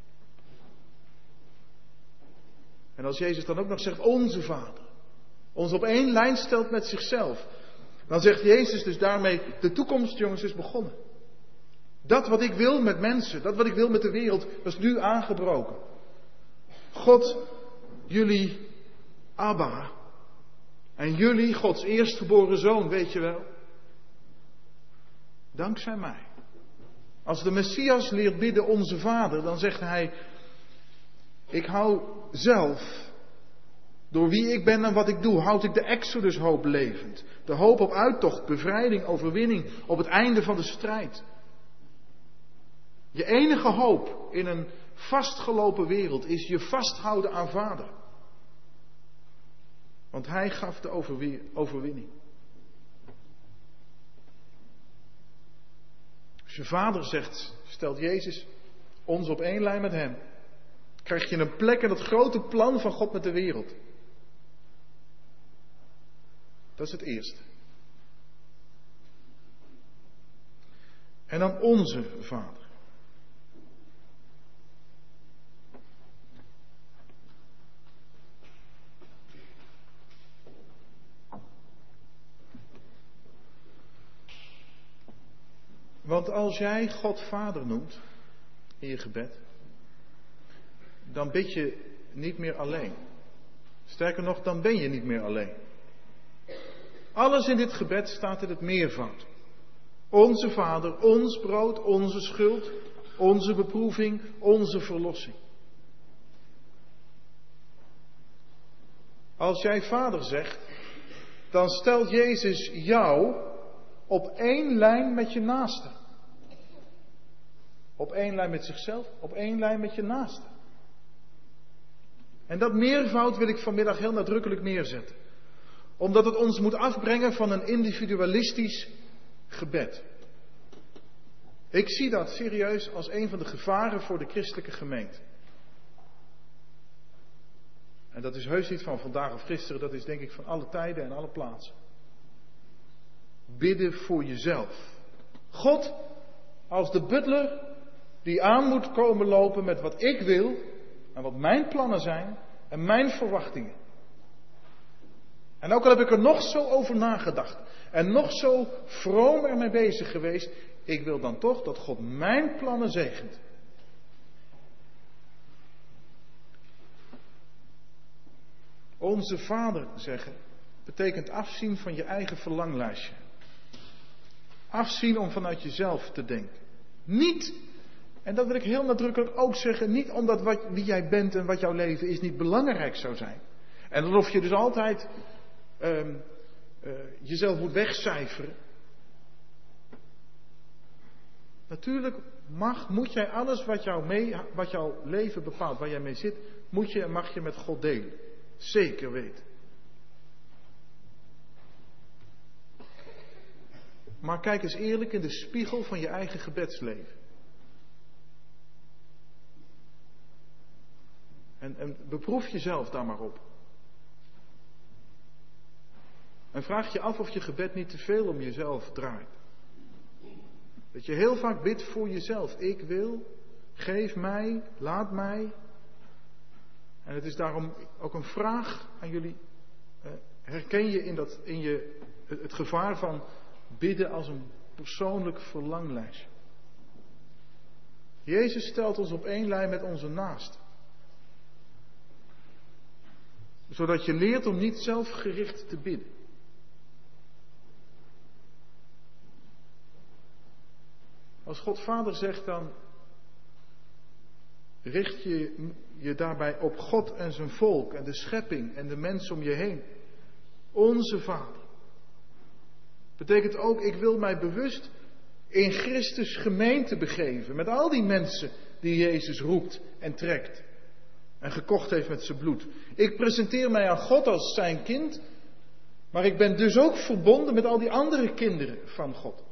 En als Jezus dan ook nog zegt, onze Vader. Ons op één lijn stelt met zichzelf. Dan zegt Jezus dus daarmee, de toekomst, jongens, is begonnen. Dat wat ik wil met mensen, dat wat ik wil met de wereld, dat is nu aangebroken. God, jullie Abba. En jullie, Gods eerstgeboren zoon, weet je wel. Dankzij mij. Als de Messias leert bidden onze Vader, dan zegt hij, ik hou zelf, door wie ik ben en wat ik doe, houd ik de Exodus hoop levend. De hoop op uittocht, bevrijding, overwinning, op het einde van de strijd. Je enige hoop in een vastgelopen wereld is je vasthouden aan Vader. Want hij gaf de overwinning. Als je vader zegt, stelt Jezus ons op één lijn met hem. Krijg je een plek in het grote plan van God met de wereld. Dat is het eerste. En dan onze Vader. Want als jij God Vader noemt in je gebed, dan bid je niet meer alleen. Sterker nog, dan ben je niet meer alleen. Alles in dit gebed staat in het meervoud. Onze Vader, ons brood, onze schuld, onze beproeving, onze verlossing. Als jij Vader zegt, dan stelt Jezus jou op één lijn met je naaste. Op één lijn met zichzelf, op één lijn met je naaste. En dat meervoud wil ik vanmiddag heel nadrukkelijk neerzetten. Omdat het ons moet afbrengen van een individualistisch gebed. Ik zie dat serieus als een van de gevaren voor de christelijke gemeente. En dat is heus niet van vandaag of gisteren, dat is denk ik van alle tijden en alle plaatsen. Bidden voor jezelf. God als de butler die aan moet komen lopen met wat ik wil en wat mijn plannen zijn en mijn verwachtingen. En ook al heb ik er nog zo over nagedacht en nog zo vroom ermee bezig geweest, ik wil dan toch dat God mijn plannen zegent. Onze Vader zeggen betekent afzien van je eigen verlanglijstje. Afzien om vanuit jezelf te denken. Niet, en dat wil ik heel nadrukkelijk ook zeggen, niet omdat wie jij bent en wat jouw leven is niet belangrijk zou zijn. En alsof je dus altijd jezelf moet wegcijferen. Natuurlijk moet jij alles wat jouw leven bepaalt, waar jij mee zit, moet je en mag je met God delen. Zeker weten. Maar kijk eens eerlijk in de spiegel van je eigen gebedsleven. En beproef jezelf daar maar op. En vraag je af of je gebed niet te veel om jezelf draait. Dat je heel vaak bidt voor jezelf. Ik wil, geef mij, laat mij. En het is daarom ook een vraag aan jullie. Herken je het gevaar van bidden als een persoonlijk verlanglijstje? Jezus stelt ons op één lijn met onze naaste. Zodat je leert om niet zelfgericht te bidden. Als God Vader zegt, dan richt je daarbij op God en zijn volk en de schepping en de mensen om je heen. Onze Vader. Betekent ook, ik wil mij bewust in Christus gemeente begeven. Met al die mensen die Jezus roept en trekt. En gekocht heeft met zijn bloed. Ik presenteer mij aan God als zijn kind. Maar ik ben dus ook verbonden met al die andere kinderen van God.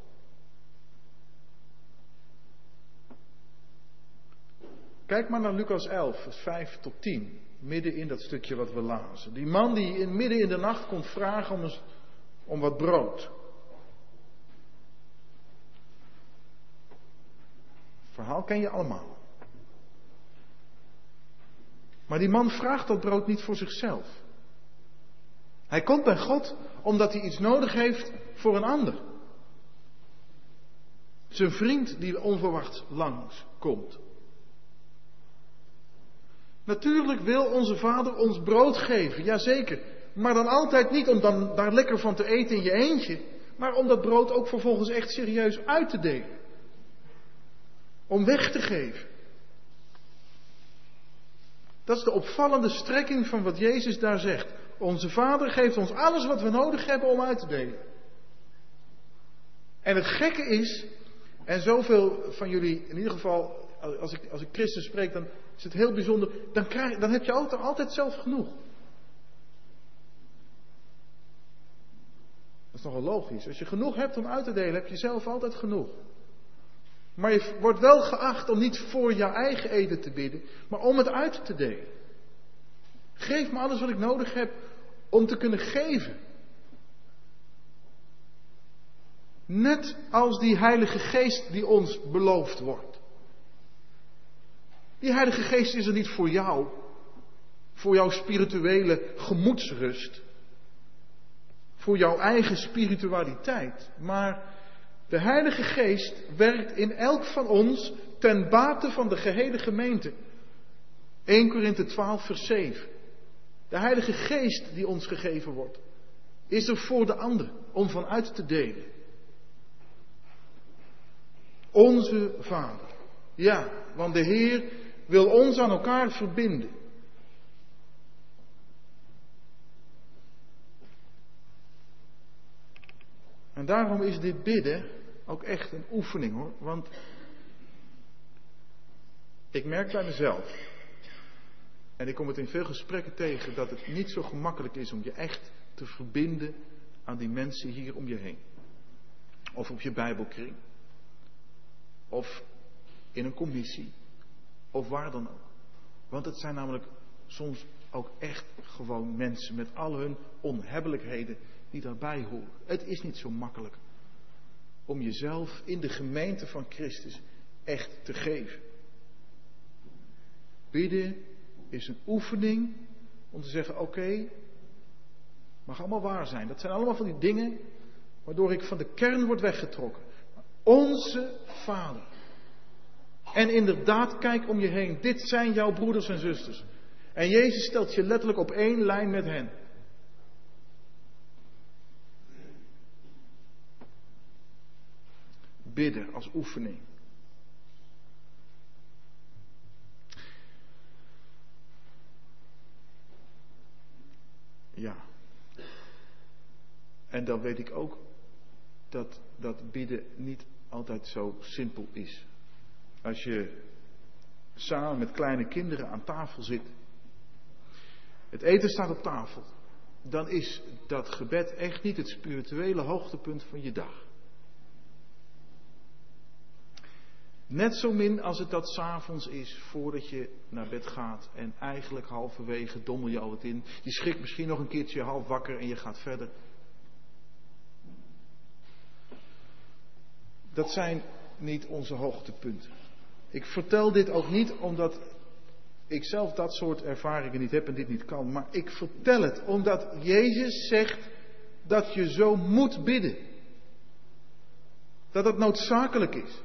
Kijk maar naar Lucas 11, vers 5 tot 10. Midden in dat stukje wat we lazen. Die man die midden in de nacht komt vragen om wat brood. Het verhaal ken je allemaal. Maar die man vraagt dat brood niet voor zichzelf. Hij komt bij God omdat hij iets nodig heeft voor een ander. Zijn vriend die onverwacht langs komt. Natuurlijk wil onze Vader ons brood geven, jazeker. Maar dan altijd niet om dan daar lekker van te eten in je eentje. Maar om dat brood ook vervolgens echt serieus uit te delen. Om weg te geven. Dat is de opvallende strekking van wat Jezus daar zegt. Onze Vader geeft ons alles wat we nodig hebben om uit te delen. En het gekke is, en zoveel van jullie, in ieder geval, als ik Christus spreek, dan is het heel bijzonder. Dan heb je altijd zelf genoeg. Dat is nogal logisch. Als je genoeg hebt om uit te delen, heb je zelf altijd genoeg. Maar je wordt wel geacht om niet voor jouw eigen eten te bidden, maar om het uit te delen. Geef me alles wat ik nodig heb om te kunnen geven. Net als die Heilige Geest die ons beloofd wordt. Die Heilige Geest is er niet voor jou, voor jouw spirituele gemoedsrust, voor jouw eigen spiritualiteit. Maar de Heilige Geest werkt in elk van ons ten bate van de gehele gemeente. 1 Korinthe 12 vers 7. De Heilige Geest die ons gegeven wordt, is er voor de ander om van uit te delen. Onze Vader. Ja, want de Heer wil ons aan elkaar verbinden. En daarom is dit bidden ook echt een oefening hoor. Want ik merk bij mezelf, en ik kom het in veel gesprekken tegen, dat het niet zo gemakkelijk is om je echt te verbinden aan die mensen hier om je heen. Of op je Bijbelkring. Of in een commissie. Of waar dan ook. Want het zijn namelijk soms ook echt gewoon mensen met al hun onhebbelijkheden die daarbij horen. Het is niet zo makkelijk om jezelf in de gemeente van Christus echt te geven. Bidden is een oefening om te zeggen, oké, mag allemaal waar zijn. Dat zijn allemaal van die dingen waardoor ik van de kern word weggetrokken. Onze Vader. En inderdaad, kijk om je heen. Dit zijn jouw broeders en zusters. En Jezus stelt je letterlijk op één lijn met hen. Bidden als oefening. Ja. En dan weet ik ook dat bidden niet altijd zo simpel is. Als je samen met kleine kinderen aan tafel zit. Het eten staat op tafel. Dan is dat gebed echt niet het spirituele hoogtepunt van je dag. Net zo min als het dat 's avonds is voordat je naar bed gaat. En eigenlijk halverwege dommel je al wat in. Je schrikt misschien nog een keertje half wakker en je gaat verder. Dat zijn niet onze hoogtepunten. Ik vertel dit ook niet omdat ik zelf dat soort ervaringen niet heb en dit niet kan. Maar ik vertel het omdat Jezus zegt dat je zo moet bidden. Dat het noodzakelijk is.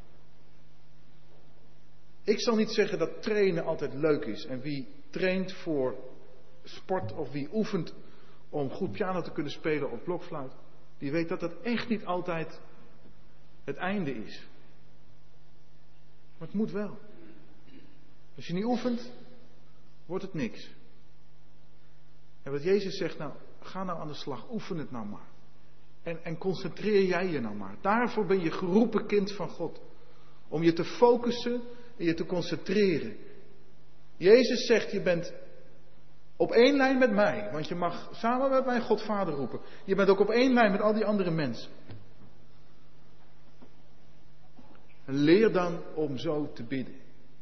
Ik zal niet zeggen dat trainen altijd leuk is. En wie traint voor sport of wie oefent om goed piano te kunnen spelen of blokfluit, die weet dat dat echt niet altijd het einde is. Maar het moet wel. Als je niet oefent, wordt het niks. En wat Jezus zegt, nou, ga nou aan de slag, oefen het nou maar. En concentreer jij je nou maar. Daarvoor ben je geroepen kind van God. Om je te focussen en je te concentreren. Jezus zegt, je bent op één lijn met mij. Want je mag samen met mij God Vader roepen. Je bent ook op één lijn met al die andere mensen. En leer dan om zo te bidden.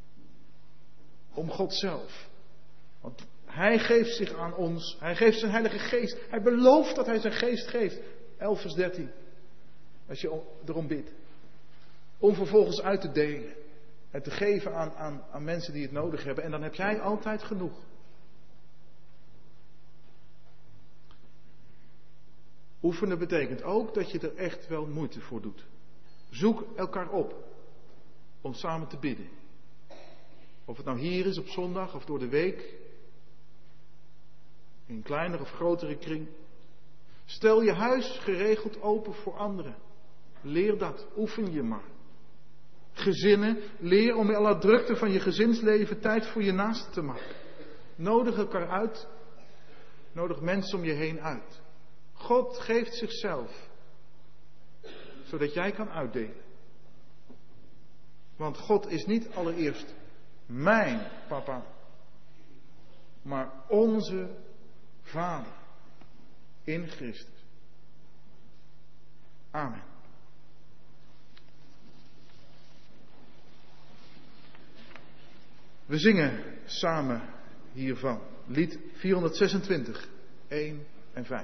Om God zelf. Want Hij geeft zich aan ons. Hij geeft zijn Heilige Geest. Hij belooft dat Hij zijn Geest geeft. 11 vers 13. Als je erom bidt. Om vervolgens uit te delen. En te geven aan mensen die het nodig hebben. En dan heb jij altijd genoeg. Oefenen betekent ook dat je er echt wel moeite voor doet. Zoek elkaar op. Om samen te bidden. Of het nou hier is op zondag of door de week. In een kleinere of grotere kring. Stel je huis geregeld open voor anderen. Leer dat. Oefen je maar. Gezinnen, leer om in alle drukte van je gezinsleven tijd voor je naasten te maken. Nodig elkaar uit. Nodig mensen om je heen uit. God geeft zichzelf. Zodat jij kan uitdelen. Want God is niet allereerst mijn papa. Maar onze Vader. In Christus. Amen. We zingen samen hiervan. Lied 426, 1 en 5.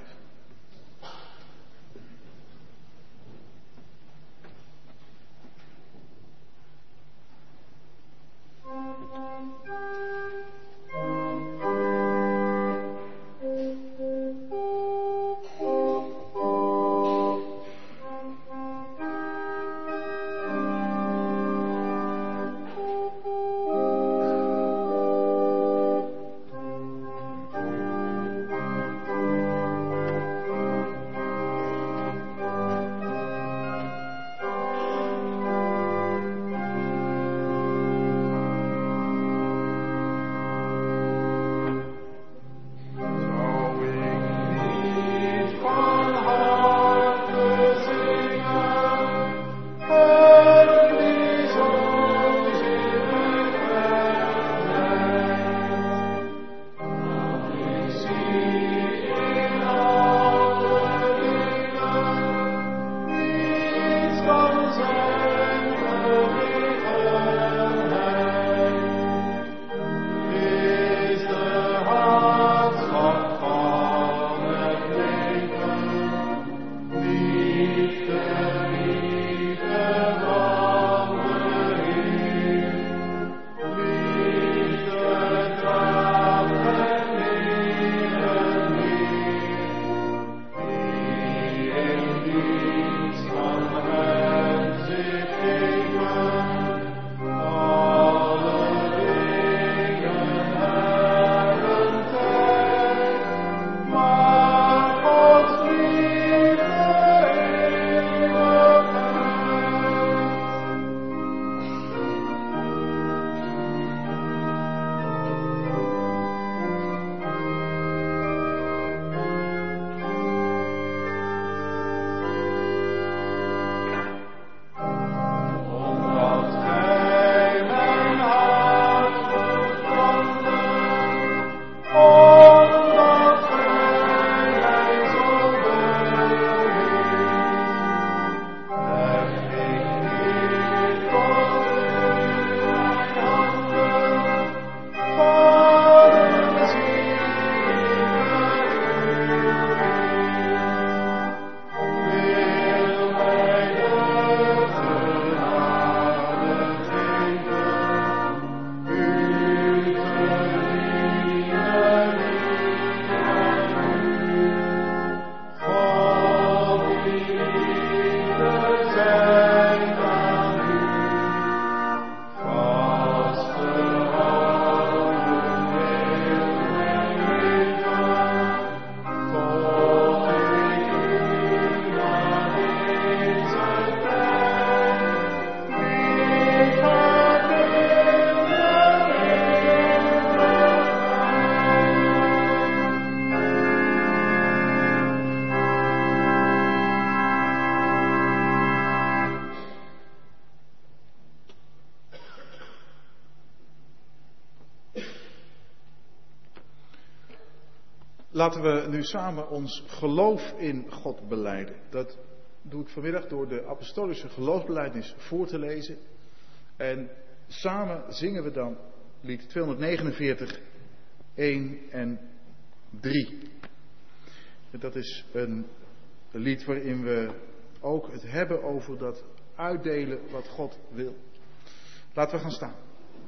Laten we nu samen ons geloof in God belijden. Dat doe ik vanmiddag door de apostolische geloofsbelijdenis voor te lezen. En samen zingen we dan lied 249, 1 en 3. Dat is een lied waarin we ook het hebben over dat uitdelen wat God wil. Laten we gaan staan.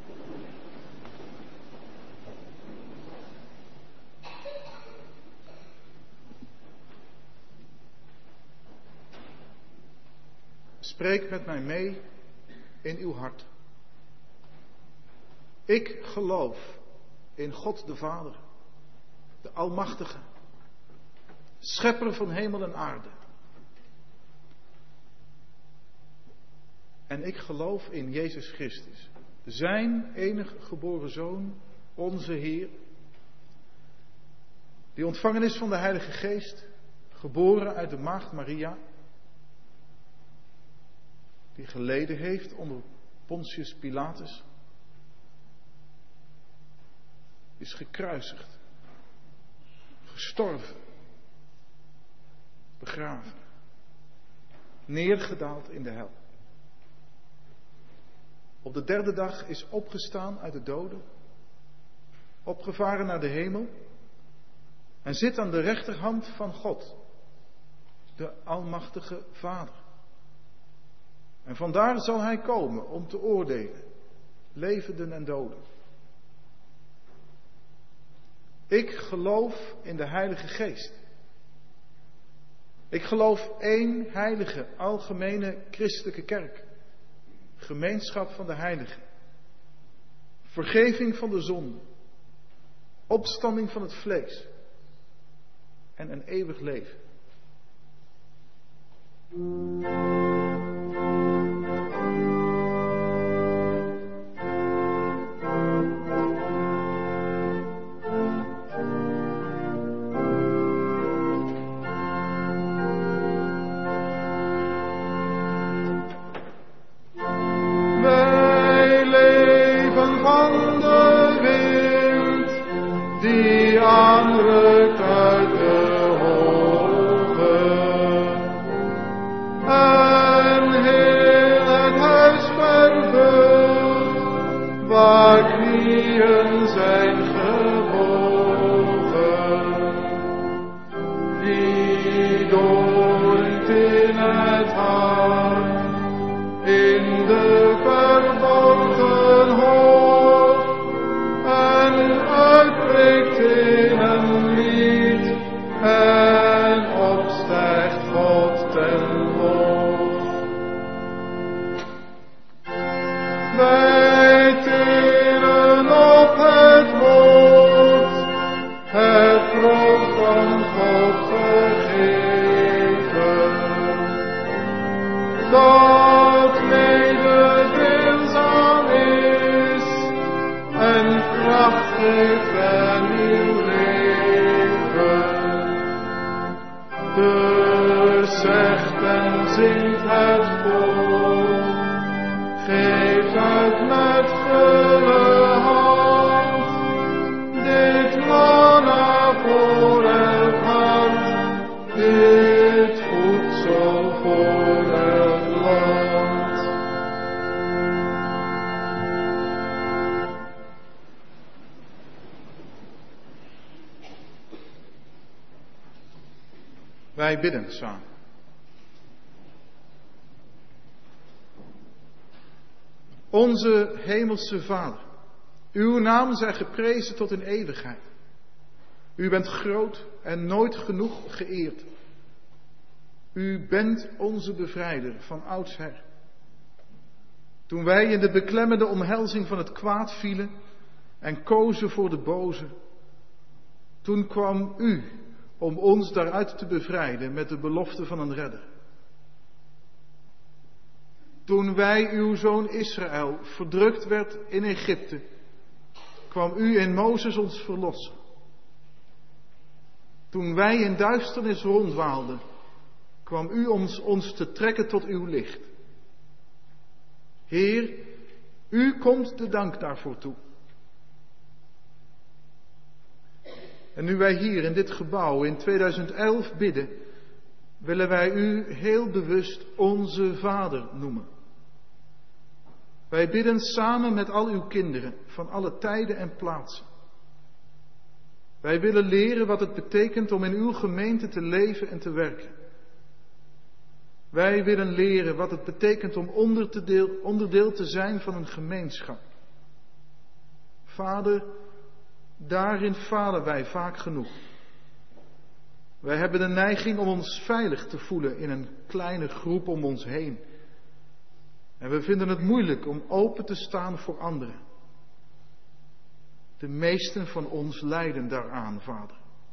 Spreek met mij mee in uw hart. Ik geloof in God de Vader, de Almachtige, Schepper van hemel en aarde. En ik geloof in Jezus Christus, zijn enige geboren Zoon, onze Heer, die ontvangen is van de Heilige Geest, geboren uit de maagd Maria, die geleden heeft onder Pontius Pilatus, is gekruisigd, gestorven, begraven, neergedaald in de hel. op de derde dag is opgestaan uit de doden, opgevaren naar de hemel en zit aan de rechterhand van God, de Almachtige Vader. En vandaar zal hij komen om te oordelen, levenden en doden. Ik geloof in de Heilige Geest. Ik geloof één heilige, algemene christelijke kerk. Gemeenschap van de heiligen. Vergeving van de zonde. Opstanding van het vlees. En een eeuwig leven. Wij bidden samen. Onze hemelse Vader, uw naam zij geprezen tot in eeuwigheid. U bent groot en nooit genoeg geëerd. U bent onze bevrijder van oudsher. Toen wij in de beklemmende omhelzing van het kwaad vielen en kozen voor de boze, toen kwam u om ons daaruit te bevrijden met de belofte van een redder. Toen wij, uw zoon Israël, verdrukt werd in Egypte, kwam u in Mozes ons verlossen. Toen wij in duisternis ronddwaalden, kwam u ons te trekken tot uw licht. Heer, u komt de dank daarvoor toe. En nu wij hier in dit gebouw in 2011 bidden, willen wij u heel bewust onze Vader noemen. Wij bidden samen met al uw kinderen van alle tijden en plaatsen. Wij willen leren wat het betekent om in uw gemeente te leven en te werken. Wij willen leren wat het betekent om onderdeel te zijn van een gemeenschap. Vader, daarin falen wij vaak genoeg. Wij hebben de neiging om ons veilig te voelen in een kleine groep om ons heen. En we vinden het moeilijk om open te staan voor anderen. De meesten van ons lijden daaraan, Vader.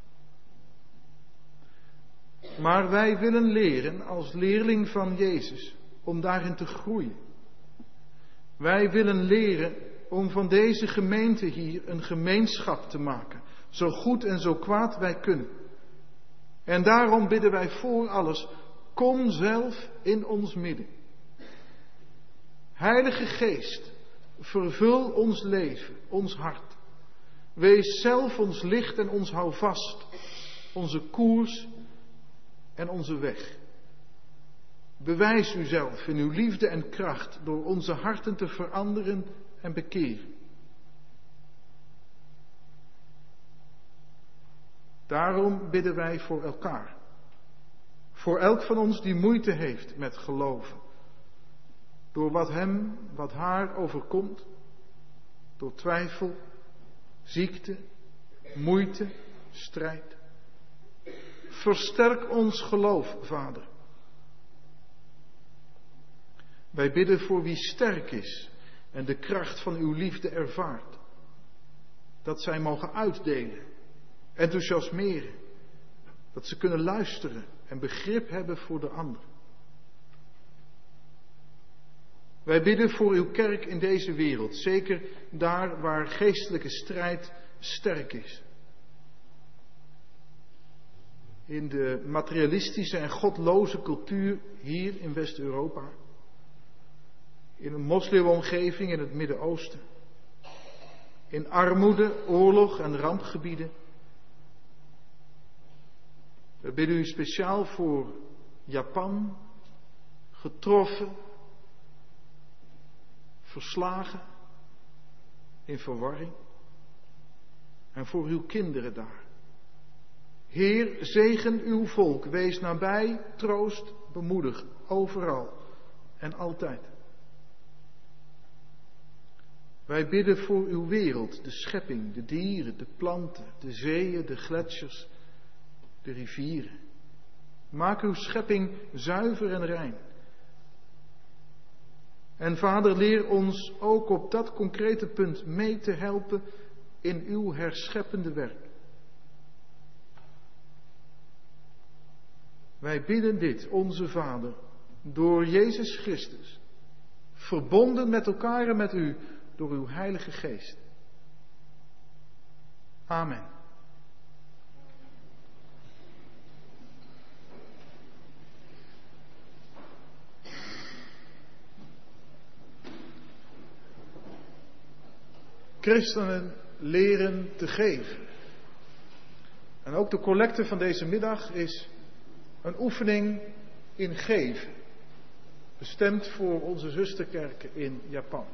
Maar wij willen leren als leerling van Jezus om daarin te groeien. Wij willen leren om van deze gemeente hier een gemeenschap te maken, zo goed en zo kwaad wij kunnen. En daarom bidden wij voor alles, kom zelf in ons midden. Heilige Geest, vervul ons leven, ons hart. Wees zelf ons licht en ons houvast, onze koers en onze weg. Bewijs uzelf in uw liefde en kracht door onze harten te veranderen en bekeren. Daarom bidden wij voor elkaar. Voor elk van ons die moeite heeft met geloven. Door wat hem, wat haar overkomt. Door twijfel, ziekte, moeite, strijd. Versterk ons geloof, Vader. Wij bidden voor wie sterk is en de kracht van uw liefde ervaart. Dat zij mogen uitdelen, enthousiasmeren. Dat ze kunnen luisteren en begrip hebben voor de ander. Wij bidden voor uw kerk in deze wereld, zeker daar waar geestelijke strijd sterk is. In de materialistische en godloze cultuur hier in West-Europa. In een moslimomgeving in het Midden-Oosten. In armoede, oorlog en rampgebieden. We bidden u speciaal voor Japan, getroffen, verslagen, in verwarring. En voor uw kinderen daar. Heer, zegen uw volk, wees nabij, troost, bemoedig, overal en altijd. Wij bidden voor uw wereld, de schepping, de dieren, de planten, de zeeën, de gletsjers, de rivieren. Maak uw schepping zuiver en rein. En Vader, leer ons ook op dat concrete punt mee te helpen in uw herscheppende werk. Wij bidden dit, onze Vader, door Jezus Christus, verbonden met elkaar en met u, door uw Heilige Geest. Amen. Christenen leren te geven. En ook de collecte van deze middag is een oefening in geven. Bestemd voor onze zusterkerken in Japan.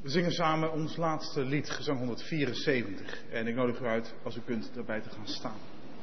We zingen samen ons laatste lied, gezang 174. En ik nodig u uit, als u kunt, daarbij te gaan staan.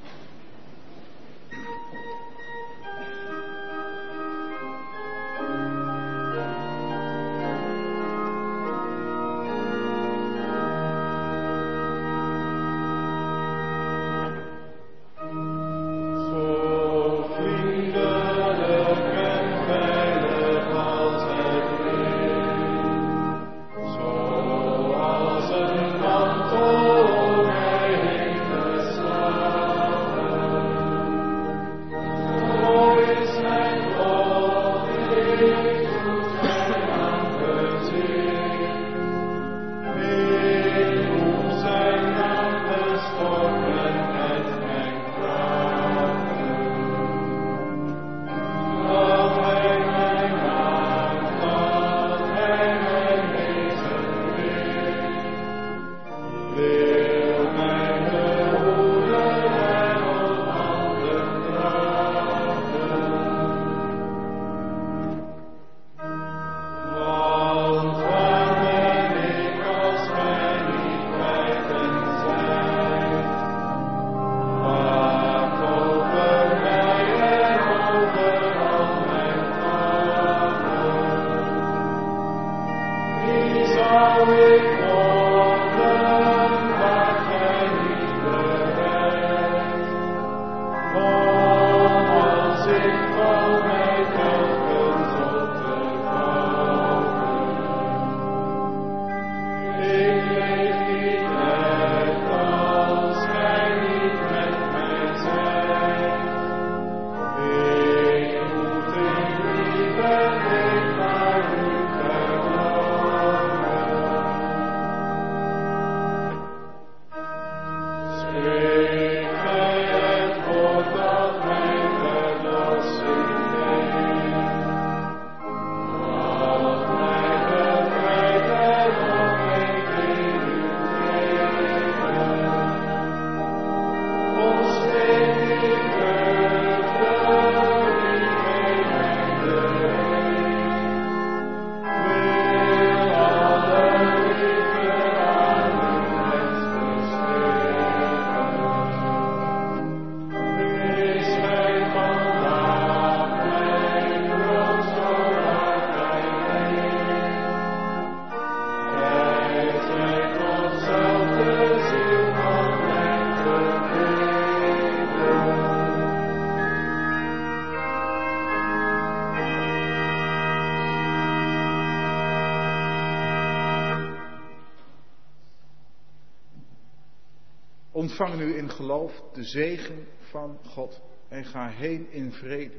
Ontvang nu in geloof de zegen van God en ga heen in vrede.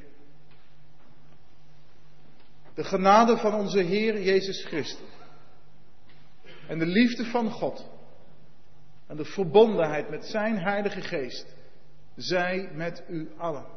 De genade van onze Heer Jezus Christus en de liefde van God en de verbondenheid met zijn Heilige Geest zij met u allen.